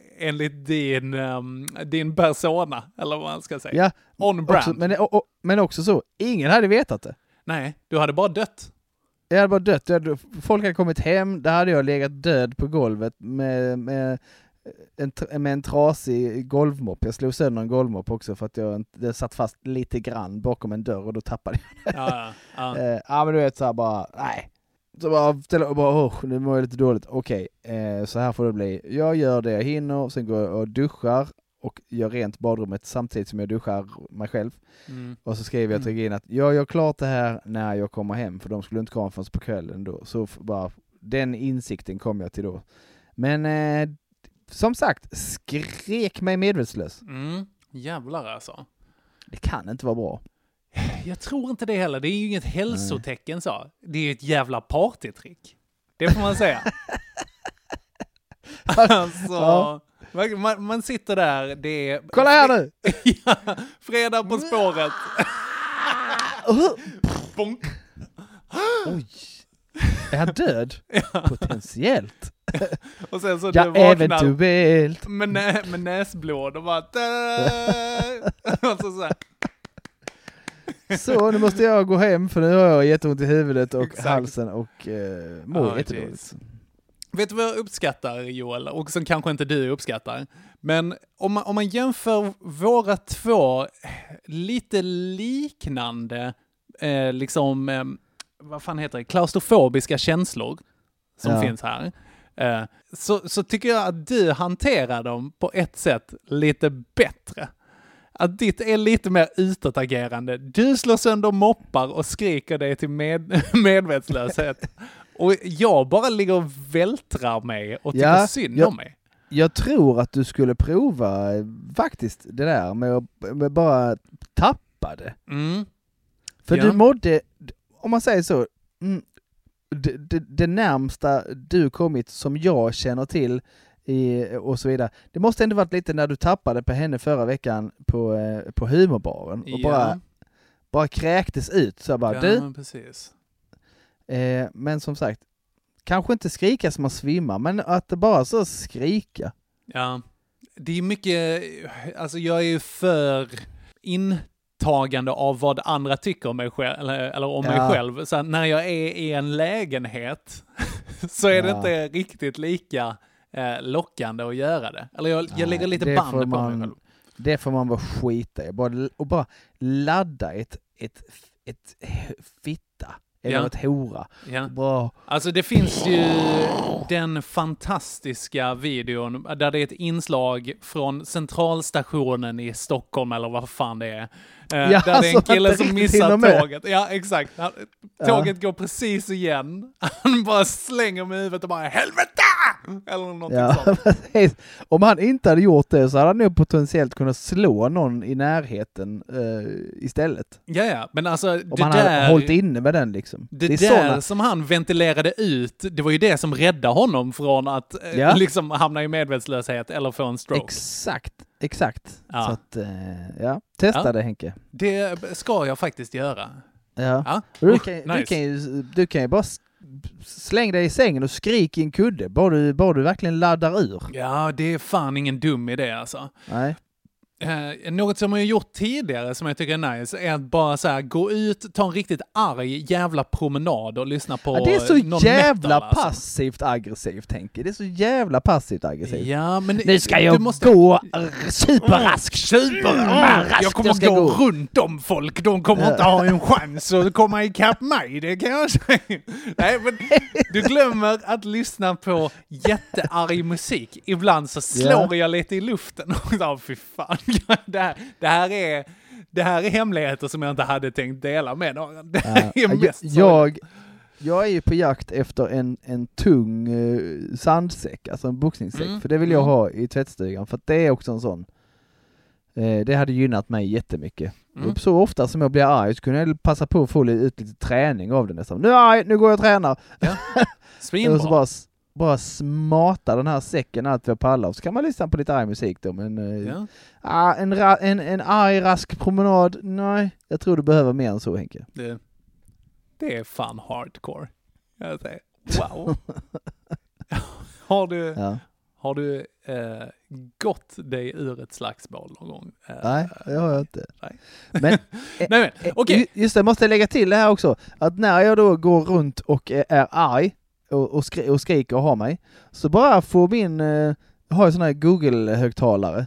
din persona, eller vad man ska säga. Ja, on brand. Också, men också så, ingen hade vetat det. Nej, du hade bara dött. Jag hade bara dött. Folk hade kommit hem, där hade jag legat död på golvet med en trasig golvmopp. Jag slog sönder en golvmopp också för att det satt fast lite grann bakom en dörr och då tappade jag det. Ja, men du vet så här bara, nej. Så bara, nu mår jag lite dåligt. Okej, så här får det bli. Jag gör det jag hinner, sen går jag och duschar och gör rent badrummet samtidigt som jag duschar mig själv. Och så skriver jag till Regina att jag gör klart det här när jag kommer hem, för de skulle inte komma förrän på kvällen då. Så bara, den insikten kom jag till då. Men som sagt, skrek mig medvetslös. Jävlar alltså. Det kan inte vara bra. Jag tror inte det heller. Det är ju inget hälsotecken så. Det är ju ett jävla partytrick. Det får man säga. Alltså, man sitter där. Det är... Kolla här nu! Ja, fredag på spåret. Bonk. Oj. Är han död? Potentiellt. Och sen så ja, eventuellt. Med näsblod och bara... och så här. Så, nu måste jag gå hem, för nu har jag jätteont i huvudet och halsen och mår jättedåligt. Vet du vad jag uppskattar, Joel? Och som kanske inte du uppskattar. Men om man jämför våra två lite liknande vad fan heter det? Klaustrofobiska känslor som finns här. Så tycker jag att du hanterar dem på ett sätt lite bättre. Att ditt är lite mer utåtagerande. Du slår sönder moppar och skriker dig till medvetslöshet. Och jag bara ligger och vältrar mig och tycker synd om mig. Jag tror att du skulle prova faktiskt det där med bara tappa det. För du mådde, om man säger så, det närmsta du kommit som jag känner till och så vidare. Det måste ändå varit lite när du tappade på henne förra veckan på humorbaren och bara kräktes ut. Så bara, men precis. Men som sagt, kanske inte skrika som man svimmar, men att det bara så skrika. Ja, det är mycket, alltså jag är ju för intagande av vad andra tycker om mig själv, eller om mig själv. Så när jag är i en lägenhet så är det inte riktigt lika lockande att göra det. Eller jag lägger lite band på mig själv. Det får man bara skita i. Bara ladda ett fitta. Eller ett hora. Ja. Bra. Alltså det finns ju den fantastiska videon där det är ett inslag från centralstationen i Stockholm eller vad fan det är. Där det är en kille som missar tåget. Ja, exakt. Tåget går precis igen. Han bara slänger med huvudet och bara helvete! Eller något sånt. Om han inte hade gjort det så hade han nog potentiellt kunnat slå någon i närheten istället. Ja, men alltså om han hade hållit inne med den liksom. Det där som han ventilerade ut, det var ju det som räddade honom från att liksom hamna i medvetslöshet eller få en stroke. Exakt. Ja. Så att, testa det, Henke. Det ska jag faktiskt göra. Ja. Du kan ju bara släng dig i sängen och skrik i en kudde. Bara du verkligen laddar ur. Ja, det är fan ingen dum idé alltså. Nej. Något som jag har gjort tidigare som jag tycker är nice är att bara så här, gå ut, ta en riktigt arg jävla promenad och lyssna på Det är så någon jävla metal, alltså. passivt aggressivt, tänker. Det är så jävla passivt aggressivt. Ja, men Nu ska jag gå superraskt. Jag kommer gå runt om folk. De kommer inte ha en chans att komma ikapp mig. Det kan jag säga. Nej, men du glömmer att lyssna på jättearg musik. Ibland så slår jag lite i luften. Och fy fan. Det här är hemligheter som jag inte hade tänkt dela med någon. Det är mest jag är ju på jakt efter en tung sandsäck, alltså en boxningssäck. För det vill jag ha i tvättstugan. För att det är också en sån. Det hade gynnat mig jättemycket. Så ofta som jag blir arg så kunde jag passa på att få ut lite träning av det nästan. Nu går jag och tränar. Ja. Och så bara smata den här säcken allt vi pallar. Så kan man lyssna på lite arg musik då. Men en arg rask promenad, nej. Jag tror du behöver mer än så, Henke. Det är fan hardcore. Jag säger, wow. Har du gått dig ur ett slagsmål någon gång? Nej, det har jag inte. Nej. Men okej. Just det, jag måste lägga till det här också. Att när jag då går runt och är arg och skriker och har mig, så bara får har jag sån här Google-högtalare.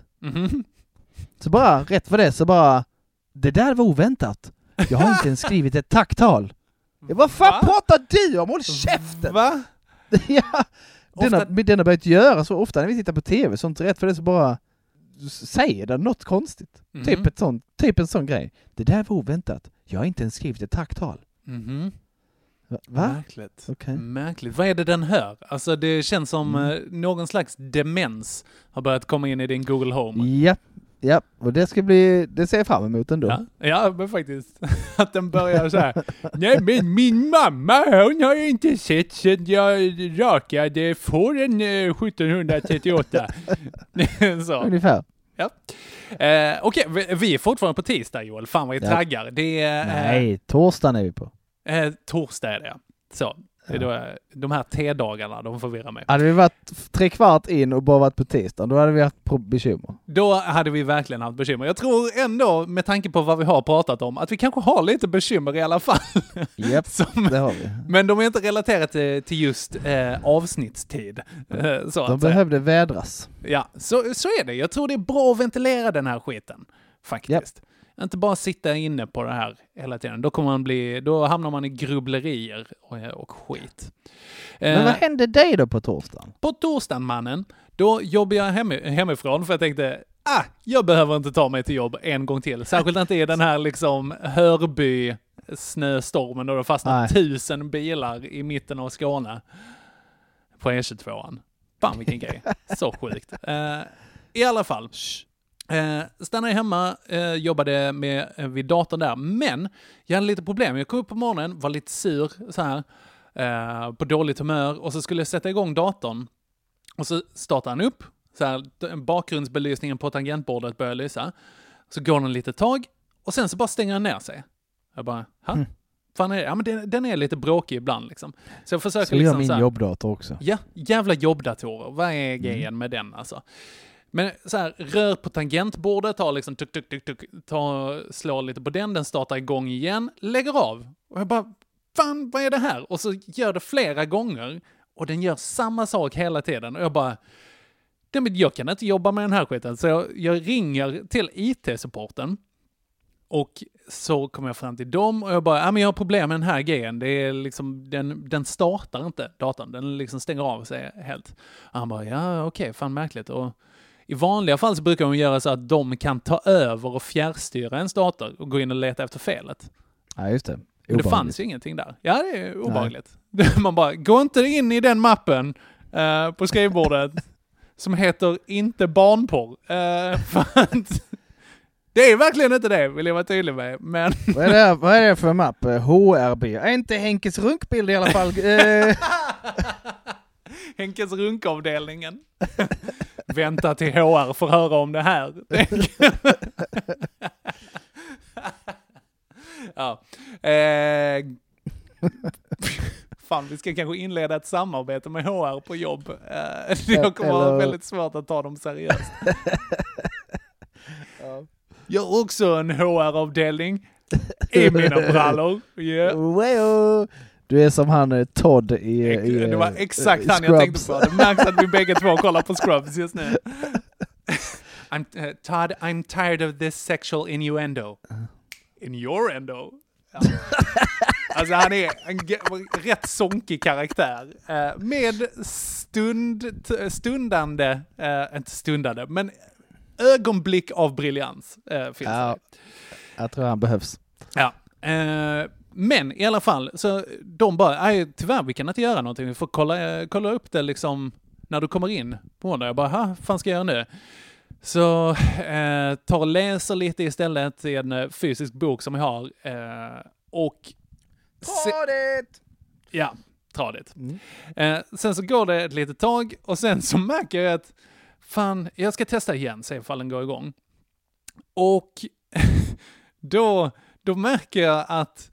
Så bara, rätt för det, så bara, det där var oväntat. Jag har inte ens skrivit ett tacktal. Vad fan pratar du om? Håll käften! Va? Ja, den har börjat göra så ofta när vi tittar på tv, så inte rätt för det så bara säger den något konstigt. Typ en sån grej. Det där var oväntat. Jag har inte ens skrivit ett tacktal. Va? Märkligt. Okay. Märkligt. Vad är det den hör? Alltså det känns som någon slags demens har börjat komma in i din Google Home. Ja, och det ser jag fram emot ändå. Ja, men faktiskt. Att den börjar så här. Nej, men min mamma, hon har inte sett sedan jag rakade fåren 1738. Så. Ungefär. Ja. Okej, vi är fortfarande på tisdag, Joel. Fan vad jag taggar. Nej, torsdagen är vi på. Torsdag är det, så. Det är då, de här T-dagarna, de förvirrar mig. Hade vi varit 3/4 in och bara varit på tisdagen, då hade vi haft bekymmer. Då hade vi verkligen haft bekymmer. Jag tror ändå, med tanke på vad vi har pratat om, att vi kanske har lite bekymmer i alla fall. Japp, det har vi. Men de är inte relaterade till just avsnittstid. Så de behövde vädras. Ja, så är det. Jag tror det är bra att ventilera den här skiten, faktiskt. Yep. Inte bara sitta inne på det här hela tiden. Då hamnar man i grubblerier och skit. Men vad hände dig då på torsdagen? På torsdagen, mannen, då jobbar jag hemifrån för jag tänkte, jag behöver inte ta mig till jobb en gång till. Särskilt inte i den här liksom Hörby snöstormen då det fastnar 1000 bilar i mitten av Skåne på E22an. Fan vilken grej. Så sjukt. I alla fall. Stannade hemma, jobbade vid datorn där, men jag hade lite problem. Jag kom upp på morgonen, var lite sur så här, på dåligt humör, och så skulle jag sätta igång datorn och så startar han upp så här, bakgrundsbelysningen på tangentbordet börjar lysa, så går den lite tag och sen så bara stänger den ner sig. Jag bara, fan är det? Ja, men den är lite bråkig ibland liksom. Så jag försöker så liksom gör min så här, jobbdator också. Ja, jävla jobbdatorer. Vad är grejen med den alltså? Men så här, rör på tangentbordet, tar liksom slår lite på den startar igång igen, lägger av. Och jag bara, fan, vad är det här? Och så gör det flera gånger och den gör samma sak hela tiden. Och jag bara, jag kan inte jobba med den här skiten. Så jag ringer till IT-supporten och så kommer jag fram till dem och jag bara, men jag har problem med den här grejen. Det är liksom, den startar inte datorn. Den liksom stänger av sig helt. Och han bara, okej, fan märkligt. Och i vanliga fall så brukar de göra så att de kan ta över och fjärrstyra en dator och gå in och leta efter felet. Ja, just det. Men det fanns ju ingenting där. Ja, det är obehagligt. Man bara, gå inte in i den mappen på skrivbordet som heter inte barnporr. Det är verkligen inte det, vill jag vara tydlig med. Men vad är det för mapp? HRB. Inte Henkes runkbild i alla fall. Henkes runkavdelningen. Vänta till HR för att höra om det här. fan, vi ska kanske inleda ett samarbete med HR på jobb. Det kommer vara väldigt svårt att ta dem seriöst. Jag har också en HR-avdelning i mina brallor. Yeah. Du är som han Todd i det var exakt han jag tänkte på. Det märks att vi bägge två kollar på Scrubs just nu. Todd, I'm tired of this sexual innuendo. Innuendo? Ja. Alltså han är en rätt sonkig karaktär. Med stundande, inte stundande, men ögonblick av briljans. Finns det. Jag tror han behövs. Ja. Men i alla fall, så de bara, tyvärr vi kan inte göra någonting. Vi får kolla upp det liksom när du kommer in på måndag. Jag bara, fan ska jag göra nu? Så tar och läser lite istället i en fysisk bok som jag har. Och Tradigt! Ja, tradigt. Sen så går det ett litet tag och sen så märker jag att fan, jag ska testa igen, se ifall den går igång. Och då märker jag att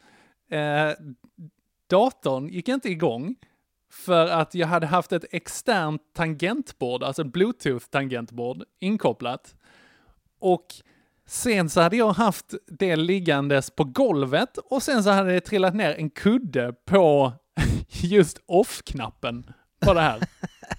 datorn gick inte igång för att jag hade haft ett externt tangentbord, alltså ett Bluetooth-tangentbord inkopplat. Och sen så hade jag haft det liggandes på golvet och sen så hade det trillat ner en kudde på just off-knappen på det här.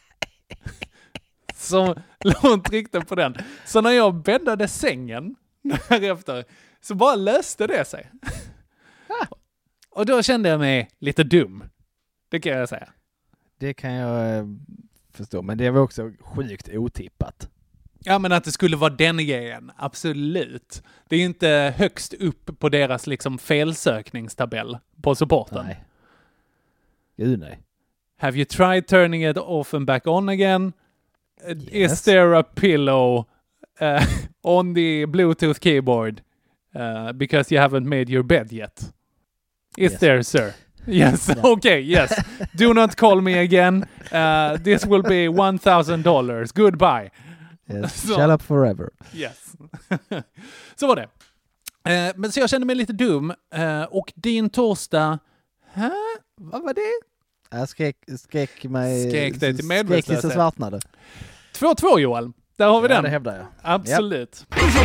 Så långt tryckte på den. Så när jag bäddade sängen därefter så bara löste det sig. Och då kände jag mig lite dum. Det kan jag säga. Det kan jag förstå, men det var också sjukt otippat. Ja, men att det skulle vara den grejen, absolut. Det är inte högst upp på deras liksom felsökningstabell på supporten. Nej. Gud nej. Have you tried turning it off and back on again? Yes. Is there a pillow on the Bluetooth keyboard because you haven't made your bed yet? Is there, sir? Yes, okay, yes. Do not call me again. This will be $1,000. Goodbye. Yes. Shut up forever. Yes. Så var det. Men så jag kände mig lite dum. Och din torsdag... Vad var det? Jag skrek mig... Skrek dig till medvetslöshet. Skrek tills det svartnade. 2-2 Joel. Där har vi den. Det hävdar jag. Absolut.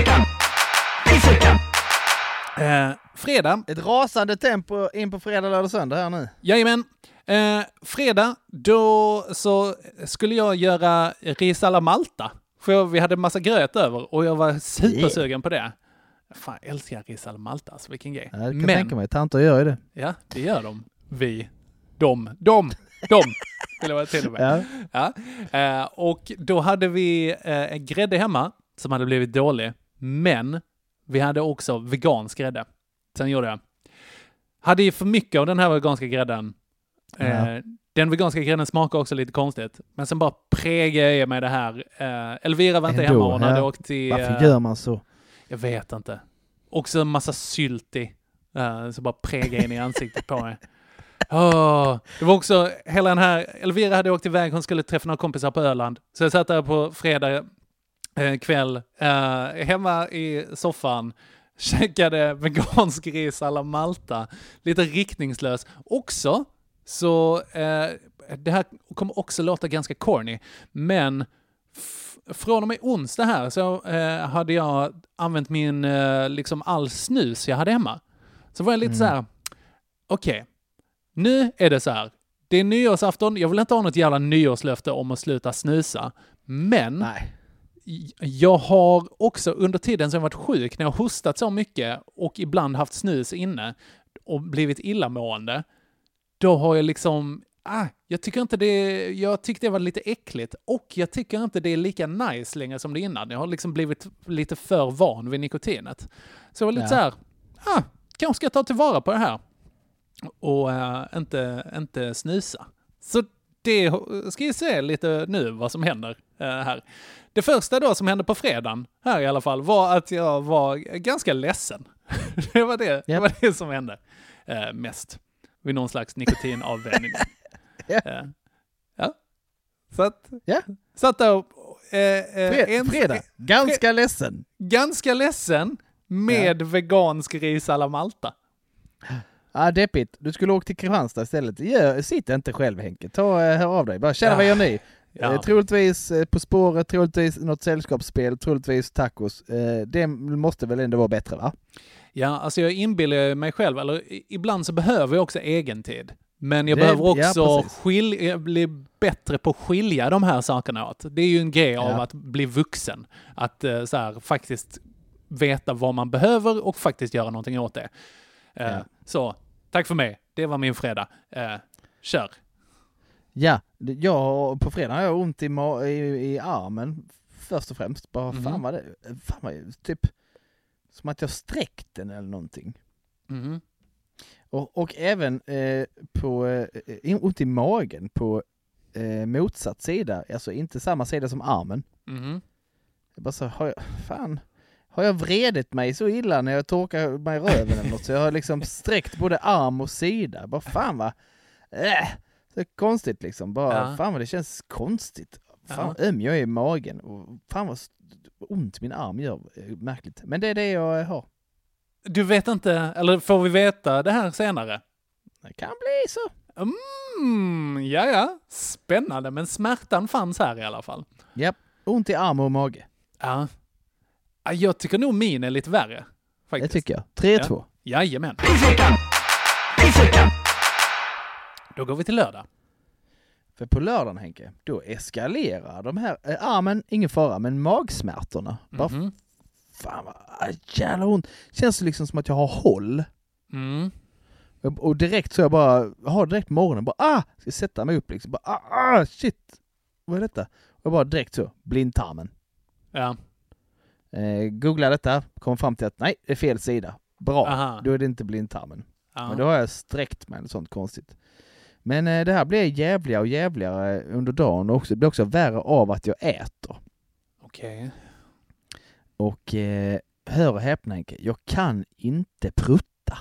Fredag. Ett rasande tempo in på fredag, lördag, söndag här nu. Jajamän. Fredag, då så skulle jag göra ris alla Malta. För vi hade en massa gröt över och jag var supersugen på det. Fan, jag älskar ris alla Malta, alltså vilken grej. Ja, jag kan tänka mig, tanter gör ju det. Ja, det gör de. Vi. De. Vill jag vara till och med. Ja. Och då hade vi en grädde hemma som hade blivit dålig. Men vi hade också vegansk grädde. Sen gjorde jag. Hade ju för mycket av den här veganska grädden. Den veganska grädden smakar också lite konstigt. Men sen bara prägade jag med det här. Elvira var inte hemma. Hon hade åkt till... Varför gör man så? Jag vet inte. Också en massa sylt i. Så bara prägade in i ansiktet på mig. Det var också hela den här... Elvira hade åkt iväg. Hon skulle träffa några kompisar på Öland. Så jag satt där på fredag kväll. Hemma i soffan. Käkade vegansk ris alla Malta. Lite riktningslös. Också så det här kommer också låta ganska corny. Men från och med onsdag här så hade jag använt min liksom all snus jag hade hemma. Så var jag lite så här. Okej. Nu är det så här. Det är nyårsafton. Jag vill inte ha något jävla nyårslöfte om att sluta snusa. Men... Nej. Jag har också under tiden som jag varit sjuk, när jag har hostat så mycket och ibland haft snus inne och blivit illamående, då har jag liksom, jag tyckte det var lite äckligt och jag tycker inte det är lika nice längre som det innan. Jag har liksom blivit lite för van vid nikotinet. Så jag var lite så här, kanske ska jag ta tillvara på det här och inte snusa. Så det ska jag se lite nu vad som händer här. Det första då som hände på fredagen här i alla fall var att jag var ganska ledsen. Det var det som hände mest vid någon slags nikotinavvänjning. Så att satt där fredag. Ganska ledsen. Ganska ledsen med vegansk ris alla Malta. Deppigt. Du skulle åka till Kristianstad istället. Sitt inte själv, Henke. Hör av dig. Bara känna vad gör ni? Ja. Troligtvis På spåret, troligtvis något sällskapsspel, troligtvis tacos. Det måste väl ändå vara bättre, va? Ja, alltså jag inbillar mig själv, eller ibland så behöver jag också egen tid. Men jag behöver också bli bättre på att skilja de här sakerna åt. Det är ju en grej av att bli vuxen. Att så här, faktiskt veta vad man behöver och faktiskt göra någonting åt det. Så, tack för mig. Det var min fredag. Kör. Ja, på fredag har jag ont i armen först och främst. Bara fan vad typ som att jag sträckt den eller någonting. Mm. Och även på ont i magen på motsatt sida, alltså inte samma sida som armen. Mm. Jag bara så, har jag vredit mig så illa när jag torkar mig i röven eller något, så jag har liksom sträckt både arm och sida. Bara fan vad det är konstigt liksom. Bara fan vad det känns konstigt. Fan öm jag är i magen och fan vad ont min arm gör. Märkligt. Men det är det jag har. Du vet inte, eller får vi veta det här senare? Det kan bli så. Ja. Spännande, men smärtan fanns här i alla fall. Japp, ont i arm och mage. Ja. Jag tycker nog min är lite värre. Faktiskt. Det tycker jag. 3-2. Jajamän. Då går vi till lördag. För på lördagen, Henke, då eskalerar de här armen, ingen fara, men magsmärtorna. Bara fan vad jävla ont. Känns det liksom som att jag har håll. Mm. Och direkt så jag bara har direkt morgonen bara ska sätta mig upp liksom. Bara shit. Vad är detta? Och jag bara direkt så blindtarmen. Ja. Googla detta, kom fram till att nej, det är fel sida. Bra. Aha. Då är det inte blindtarmen. Aha. Men då har jag sträckt mig eller sånt konstigt. Men det här blir jävligare och jävligare under dagen och det blir också värre av att jag äter. Okej. Och hör och häpna, Henke, jag kan inte prutta.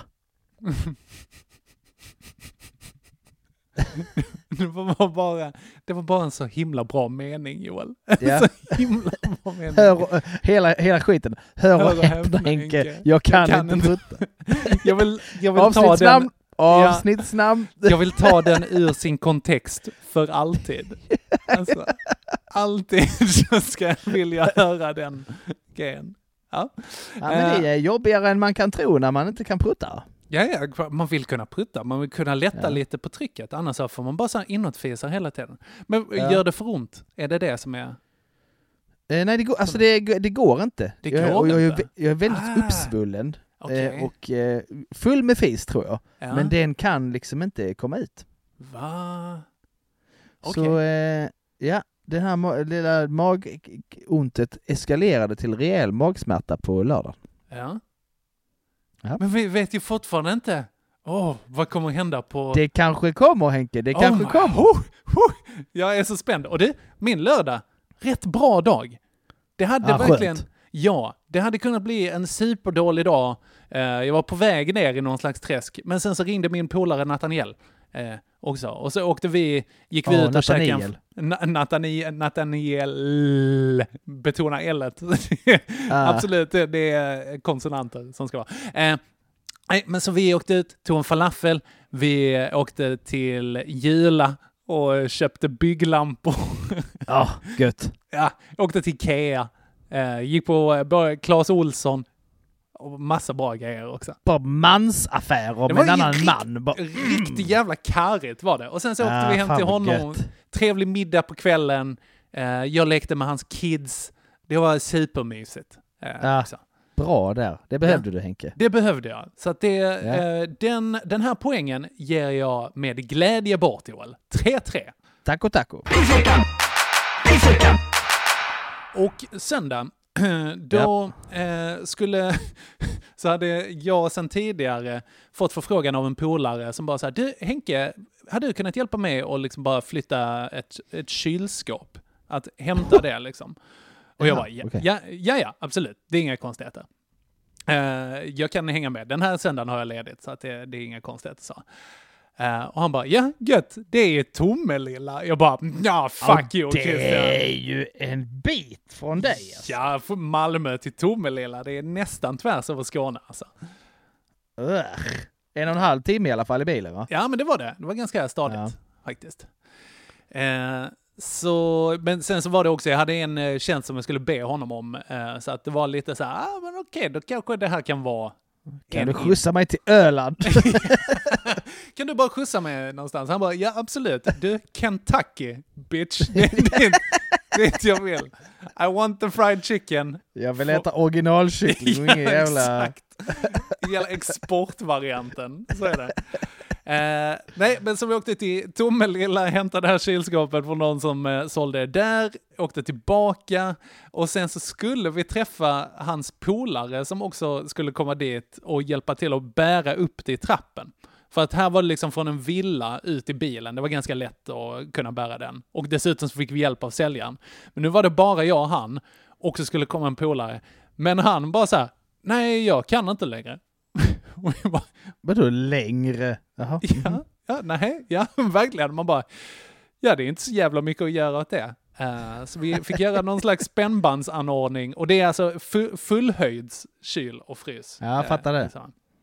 Det var bara en så himla bra mening, Joel. Ja. Så himla bra mening. Hela skiten. Hör och häpna, Henke, jag kan inte prutta. Jag vill ta den. Avsnittsnamn. Jag vill ta den ur sin kontext för alltid. Alltså, alltid så ska jag vilja höra den grejen. Ja, men det är jobbigare än man kan tro när man inte kan prutta. Ja, man vill kunna prutta. Man vill kunna lätta lite på trycket. Annars så får man bara så här inåtfisar hela tiden. Men gör det för ont? Är det som är... Nej, det går, alltså det går inte. Det går inte. Jag är väldigt uppsvullen. Okay. Och full med fis, tror jag. Ja. Men den kan liksom inte komma ut. Va? Okay. Så det här lilla magontet eskalerade till rejäl magsmärta på lördag. Ja. Ja. Men vi vet ju fortfarande inte. Vad kommer att hända på... Det kanske kommer, Henke. Det kanske kommer. Jag är så spänd. Och min lördag, rätt bra dag. Det hade verkligen... Skönt. Ja, det hade kunnat bli en superdålig dag. Jag var på väg ner i någon slags träsk. Men sen så ringde min polare Nathaniel också. Och så gick vi ut och käkade... Nathaniel betonar L-et. Absolut, det är konsonanter som ska vara. Nej, men så vi åkte ut, tog en falafel. Vi åkte till Jula och köpte bygglampor. Gött. Ja, åkte till Ikea. Gick på Clas Ohlson och massa bra grejer också. Bara mansaffärer med en annan man. Riktigt jävla karigt var det. Och sen så åkte vi hem till honom. Gött. Trevlig middag på kvällen. Jag lekte med hans kids. Det var supermysigt. Också. Bra där. Det behövde du, Henke. Det behövde jag. Så att den här poängen ger jag med glädje bort, Joel. 3-3. Taco. Och söndag, då så hade jag sedan tidigare fått förfrågan av en polare som bara sa: du Henke, hade du kunnat hjälpa mig och liksom bara flytta ett kylskåp? Att hämta det liksom. Och jag bara, ja, absolut. Det är inga konstigheter. Jag kan hänga med. Den här söndagen har jag ledigt så att det är inga konstigheter, så. Och han bara, ja, gött, det är Tomelilla. Jag bara, fuck you, Christian. Det är ju en bit från dig. Alltså. Ja, från Malmö till Tomelilla, det är nästan tvärs över Skåne, alltså. 1,5 timme i alla fall i bilen, va? Ja, men det var det. Det var ganska stadigt faktiskt. Men sen så var det också, jag hade en tjänst som jag skulle be honom om. Så att det var lite så här, men okej, då kanske det här kan vara... Kan du skjutsa mig till Öland? Kan du bara skjutsa mig någonstans? Han bara, ja absolut. Du, Kentucky, bitch. Det är jag vill. I want the fried chicken. Jag vill äta originalkyckling och ingen jävla... Exakt. Jävla exportvarianten. Så är det. Nej, men så vi åkte till Tomelilla, hämtade det här kylskåpet från någon som sålde där, åkte tillbaka och sen så skulle vi träffa hans polare som också skulle komma dit och hjälpa till att bära upp det i trappen. För att här var det liksom från en villa ut i bilen. Det var ganska lätt att kunna bära den. Och dessutom så fick vi hjälp av säljaren. Men nu var det bara jag och han. Och så skulle komma en polare. Men han bara så här, nej jag kan inte längre. Vadå längre? Jaha. Ja, verkligen. Man bara, ja det är inte så jävla mycket att göra åt det. Så vi fick göra någon slags spännbandsanordning. Och det är alltså fullhöjds kyl och frys. Ja, jag fattar det.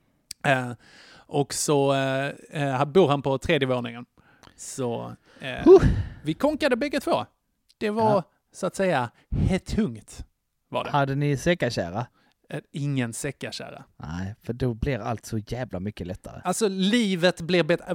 Och så bor han på 3:e våningen. Så vi konkade bägge två. Det var så att säga tungt. Var det. Hade ni säckakära? Ingen säckakära. Nej, för då blir allt så jävla mycket lättare. Alltså livet blir bättre.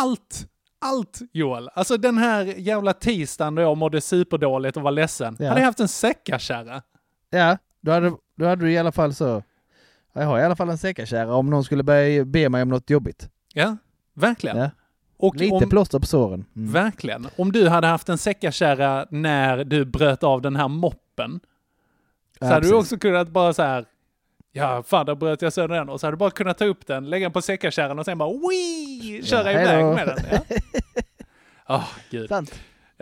Allt Joel. Alltså den här jävla tisdagen då jag mådde superdåligt och var ledsen. Hade jag haft en säckakära. Ja, då hade du i alla fall så... Jag har i alla fall en säckakära om någon skulle börja be mig om något jobbigt. Ja, verkligen. Ja. Och lite plåster på såren. Mm. Verkligen. Om du hade haft en säckakära när du bröt av den här moppen så hade du också kunnat bara så här, ja fan då bröt jag sönder den och så hade du bara kunnat ta upp den, lägga den på säckakäran och sen bara köra iväg med den. Ja. Gud. Sant. Ja.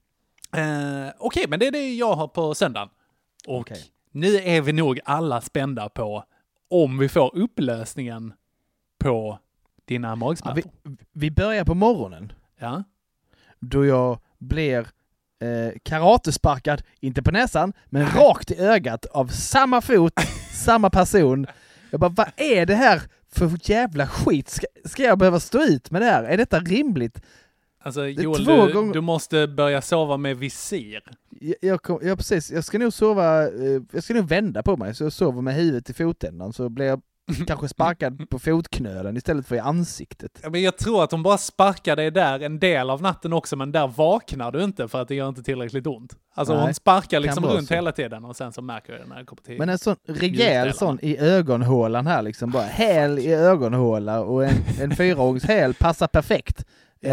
Okej, men det är det jag har på söndagen. Och nu är vi nog alla spända på om vi får upplösningen på dina magsmärtor. Vi börjar på morgonen. Ja. Då jag blir karatesparkad, inte på näsan, men rakt i ögat av samma fot, samma person. Jag bara, vad är det här för jävla skit? Ska jag behöva stå ut med det här? Är detta rimligt? Alltså Joel, du måste börja sova med visir. Ja, precis. Jag ska nog vända på mig så jag sover med huvudet i fotändan så blir jag kanske sparkad på fotknölen istället för i ansiktet. Ja, men jag tror att de bara sparkar dig där en del av natten också, men där vaknar du inte för att det gör inte tillräckligt ont. Alltså hon sparkar liksom runt så hela tiden och sen så märker jag när det kommer till. Men en sån rejäl sån i ögonhålan här liksom, bara häl i ögonhåla och en 4-årings häl passar perfekt.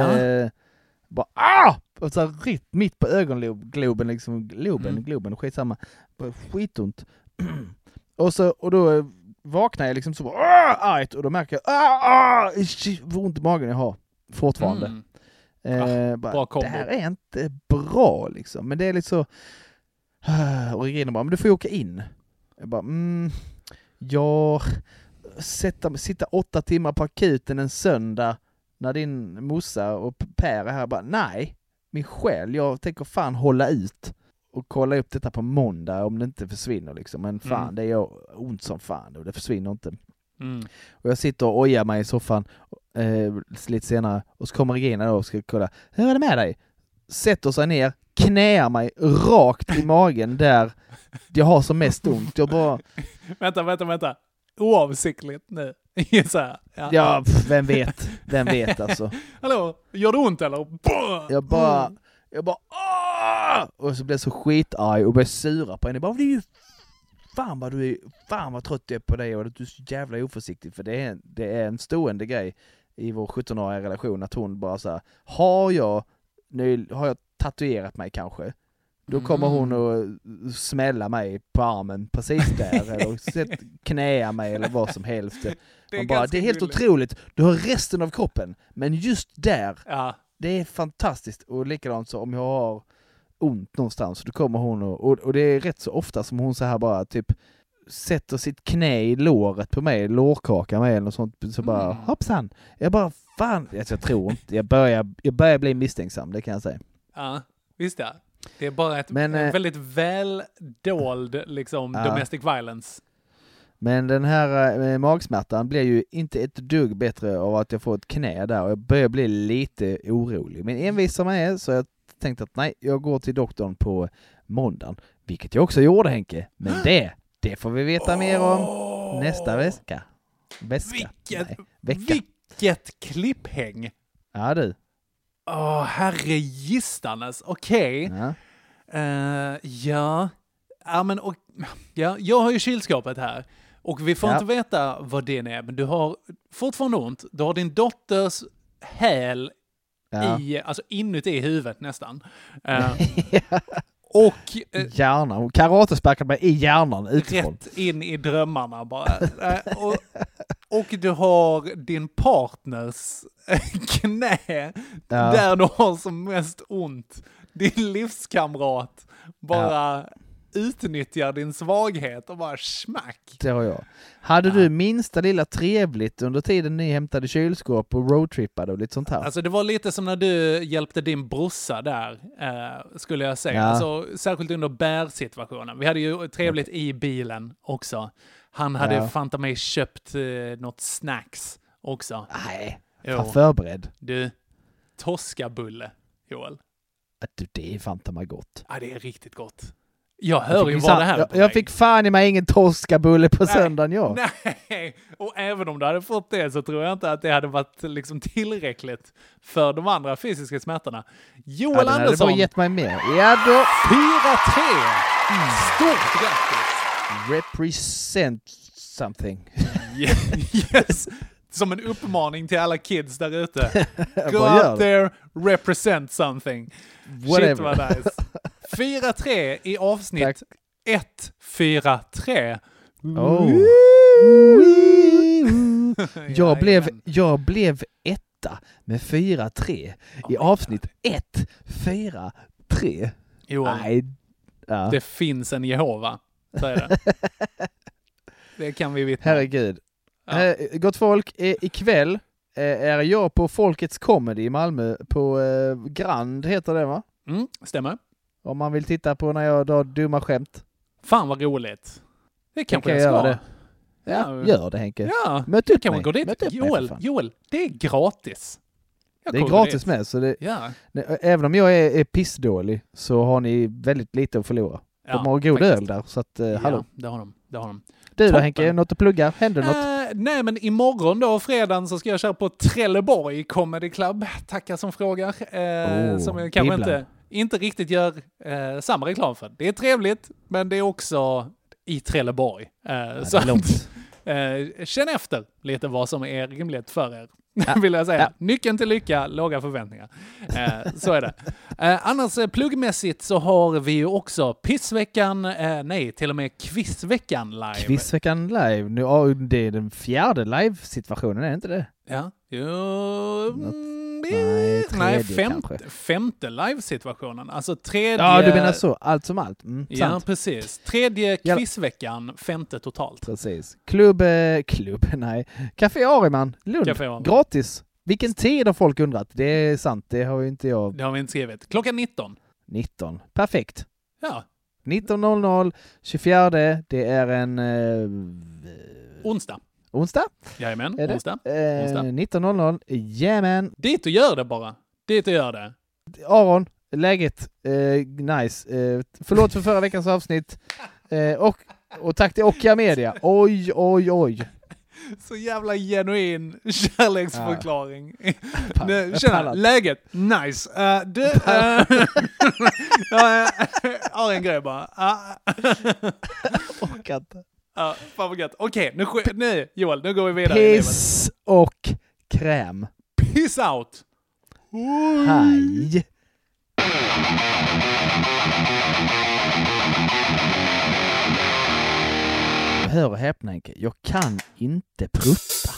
Och så ritt mitt på ögongloben liksom, globen, skitsamma. Skitont. och då vaknar jag liksom så argt och då märker jag vad ont i magen jag har fortfarande. Det här är inte bra liksom. Men det är lite så och Regina bara, men du får ju åka in. Jag bara, sitta 8 timmar på akuten en söndag när din morsa och Per är här bara, nej, min själ, jag tänker fan hålla ut och kolla upp detta på måndag om det inte försvinner liksom. Men fan, det är ont som fan och det försvinner inte. Och jag sitter och ojar mig i soffan lite senare och så kommer Regina då och ska kolla, hur är det med dig? Sätter sig ner, knäar mig rakt i magen där jag har som mest ont. Jag bara... Vänta. Oavsiktligt nu. Så här. Ja, vem vet alltså. Hallå, gör det ont eller? Jag bara och så blev jag så skitarg och började sura på henne. Bara, fan vad trött jag är på dig och du är så jävla oförsiktig, för det är en stående grej i vår 17-åriga relation att hon bara så här, har jag tatuerat mig kanske? Då kommer hon att smälla mig på armen precis där eller knäa mig eller vad som helst. Det är helt otroligt. Du har resten av kroppen, men just där, det är fantastiskt. Och likadant så om jag har ont någonstans, då kommer hon och det är rätt så ofta som hon så här bara typ sätter sitt knä i låret på mig, lårkaka mig eller något sånt, så bara hoppsan. Jag bara fan, jag tror inte. Jag börjar bli misstänksam, det kan jag säga. Ja, visst ja. Det är bara en väldigt väl dold liksom domestic violence. Men den här magsmärtan blir ju inte ett dugg bättre av att jag får ett knä där och jag börjar bli lite orolig. Men envis som jag är så har jag tänkt att nej, jag går till doktorn på måndagen. Vilket jag också gjorde, Henke. Men det får vi veta mer om nästa vecka. Vilket klipphäng! Ja, du. Herre gistanes. Okej. Ja. Jag har ju kylskåpet här. Och vi får inte veta vad det är. Men du har fortfarande ont. Du har din dotters häl alltså inuti huvudet nästan. Och hjärnan. Hon karatesparkade mig i hjärnan utifrån. Rätt in i drömmarna bara. Och du har din partners knä där du har som mest ont. Din livskamrat bara utnyttjar din svaghet och bara smack. Det har jag. Hade du minsta lilla trevligt under tiden ni hämtade kylskåp och roadtrippade och lite sånt här? Alltså det var lite som när du hjälpte din brorsa där, skulle jag säga. Alltså, särskilt under bärsituationen. Vi hade ju trevligt i bilen också. Han hade fanta mig köpt något snacks också. Nej, fan förberedd. Du, toskabulle, Joel. Det är fanta mig gott. Ja, det är riktigt gott. Jag hör ju vad det här jag fick fan i mig ingen toskabulle på söndagen, Nej, och även om du hade fått det så tror jag inte att det hade varit liksom tillräckligt för de andra fysiska smärtorna. Joel Andersson. Det hade bara gett mig mer. Ja då. 4-3. Stort grattis. Represent something. Yes. Som en uppmaning till alla kids där ute. Go out there, represent something. Whatever. Shit vad nice. 4-3 i avsnitt 1-4-3. Jag blev etta med 4-3 i avsnitt 1-4-3. Joel, det finns en Jehova. Så är det. Det kan vi vittna. Herregud. Gott folk, ikväll är jag på Folkets Comedy i Malmö på Grand heter det, va? Stämmer. Om man vill titta på när jag drar dumma skämt. Fan vad roligt. Det kanske jag ska. Det. Ja, gör det, Henke. Ja, möt upp kan mig. Man gå dit. Joel, det är gratis. Det är gratis med, så det, även om jag är pissdålig så har ni väldigt lite att förlora. De har god öl där, så att hallå. Det har de. Du då, Henke, något att plugga? Händer något? Nej, men imorgon då, fredagen, så ska jag köra på Trelleborg Comedy Club. Tackar som frågar. Som jag kanske inte riktigt gör samma reklam för. Det är trevligt, men det är också i Trelleborg. Så känn efter lite vad som är rimligt för er. Vill jag säga. Nyckeln till lycka, låga förväntningar. Så är det. Annars pluggmässigt så har vi ju också Pissveckan, till och med Quizveckan live. Quizveckan live. Nu, det är den 4:e live-situationen, är det inte det? Ja. Femte live-situationen. Alltså tredje... Ja, du menar så. Allt som allt. Ja, sant. precis. Tredje quizveckan, 5:e totalt. Precis. Café Ariman, Lund. Café Ariman. Gratis. Vilken tid har folk undrat? Det är sant, det har ju inte jag... Det har vi inte skrivit. Klockan 19. 19. Perfekt. Ja. 19.00, 24. Det är en... Onsdag. Onsdag? Jajamän, onsdag. 19.00, jajamän. Dit och gör det bara. Dit och gör det. Aron, läget? Nice. Förlåt för förra veckans avsnitt. Och tack till Okia Media. Oj. Så jävla genuin kärleksförklaring. Tjena, läget? Nice. Jag har en grej bara. Fan vad gött. Okej, nu Joel, nu går vi vidare. Piss och kräm. Peace out. Hej. Hör och häpna, Henke. Jag kan inte prutta.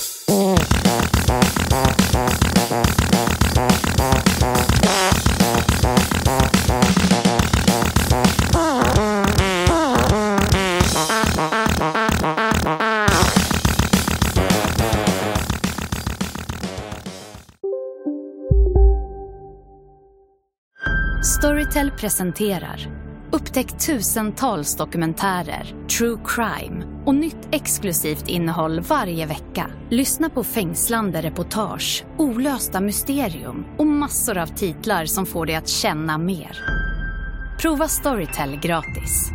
Storytel presenterar Upptäck tusentals dokumentärer, true crime Och nytt exklusivt innehåll varje vecka. Lyssna på fängslande reportage, olösta mysterium och massor av titlar som får dig att känna mer. Prova Storytel gratis.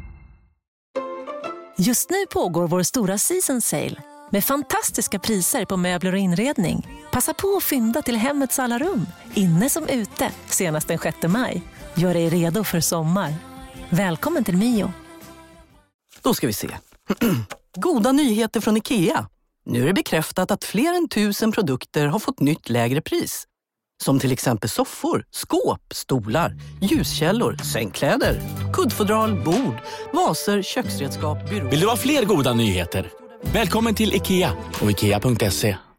Just nu pågår vår stora season sale med fantastiska priser på möbler och inredning. Passa på att fynda till hemmets alla rum, inne som ute, senast den 6 maj. Gör dig redo för sommar. Välkommen till Mio. Då ska vi se. Goda nyheter från IKEA. Nu är det bekräftat att fler än 1000 produkter har fått nytt lägre pris. Som till exempel soffor, skåp, stolar, ljuskällor, sängkläder, kuddfodral, bord, vaser, köksredskap, byråer. Vill du ha fler goda nyheter? Välkommen till IKEA och IKEA.se.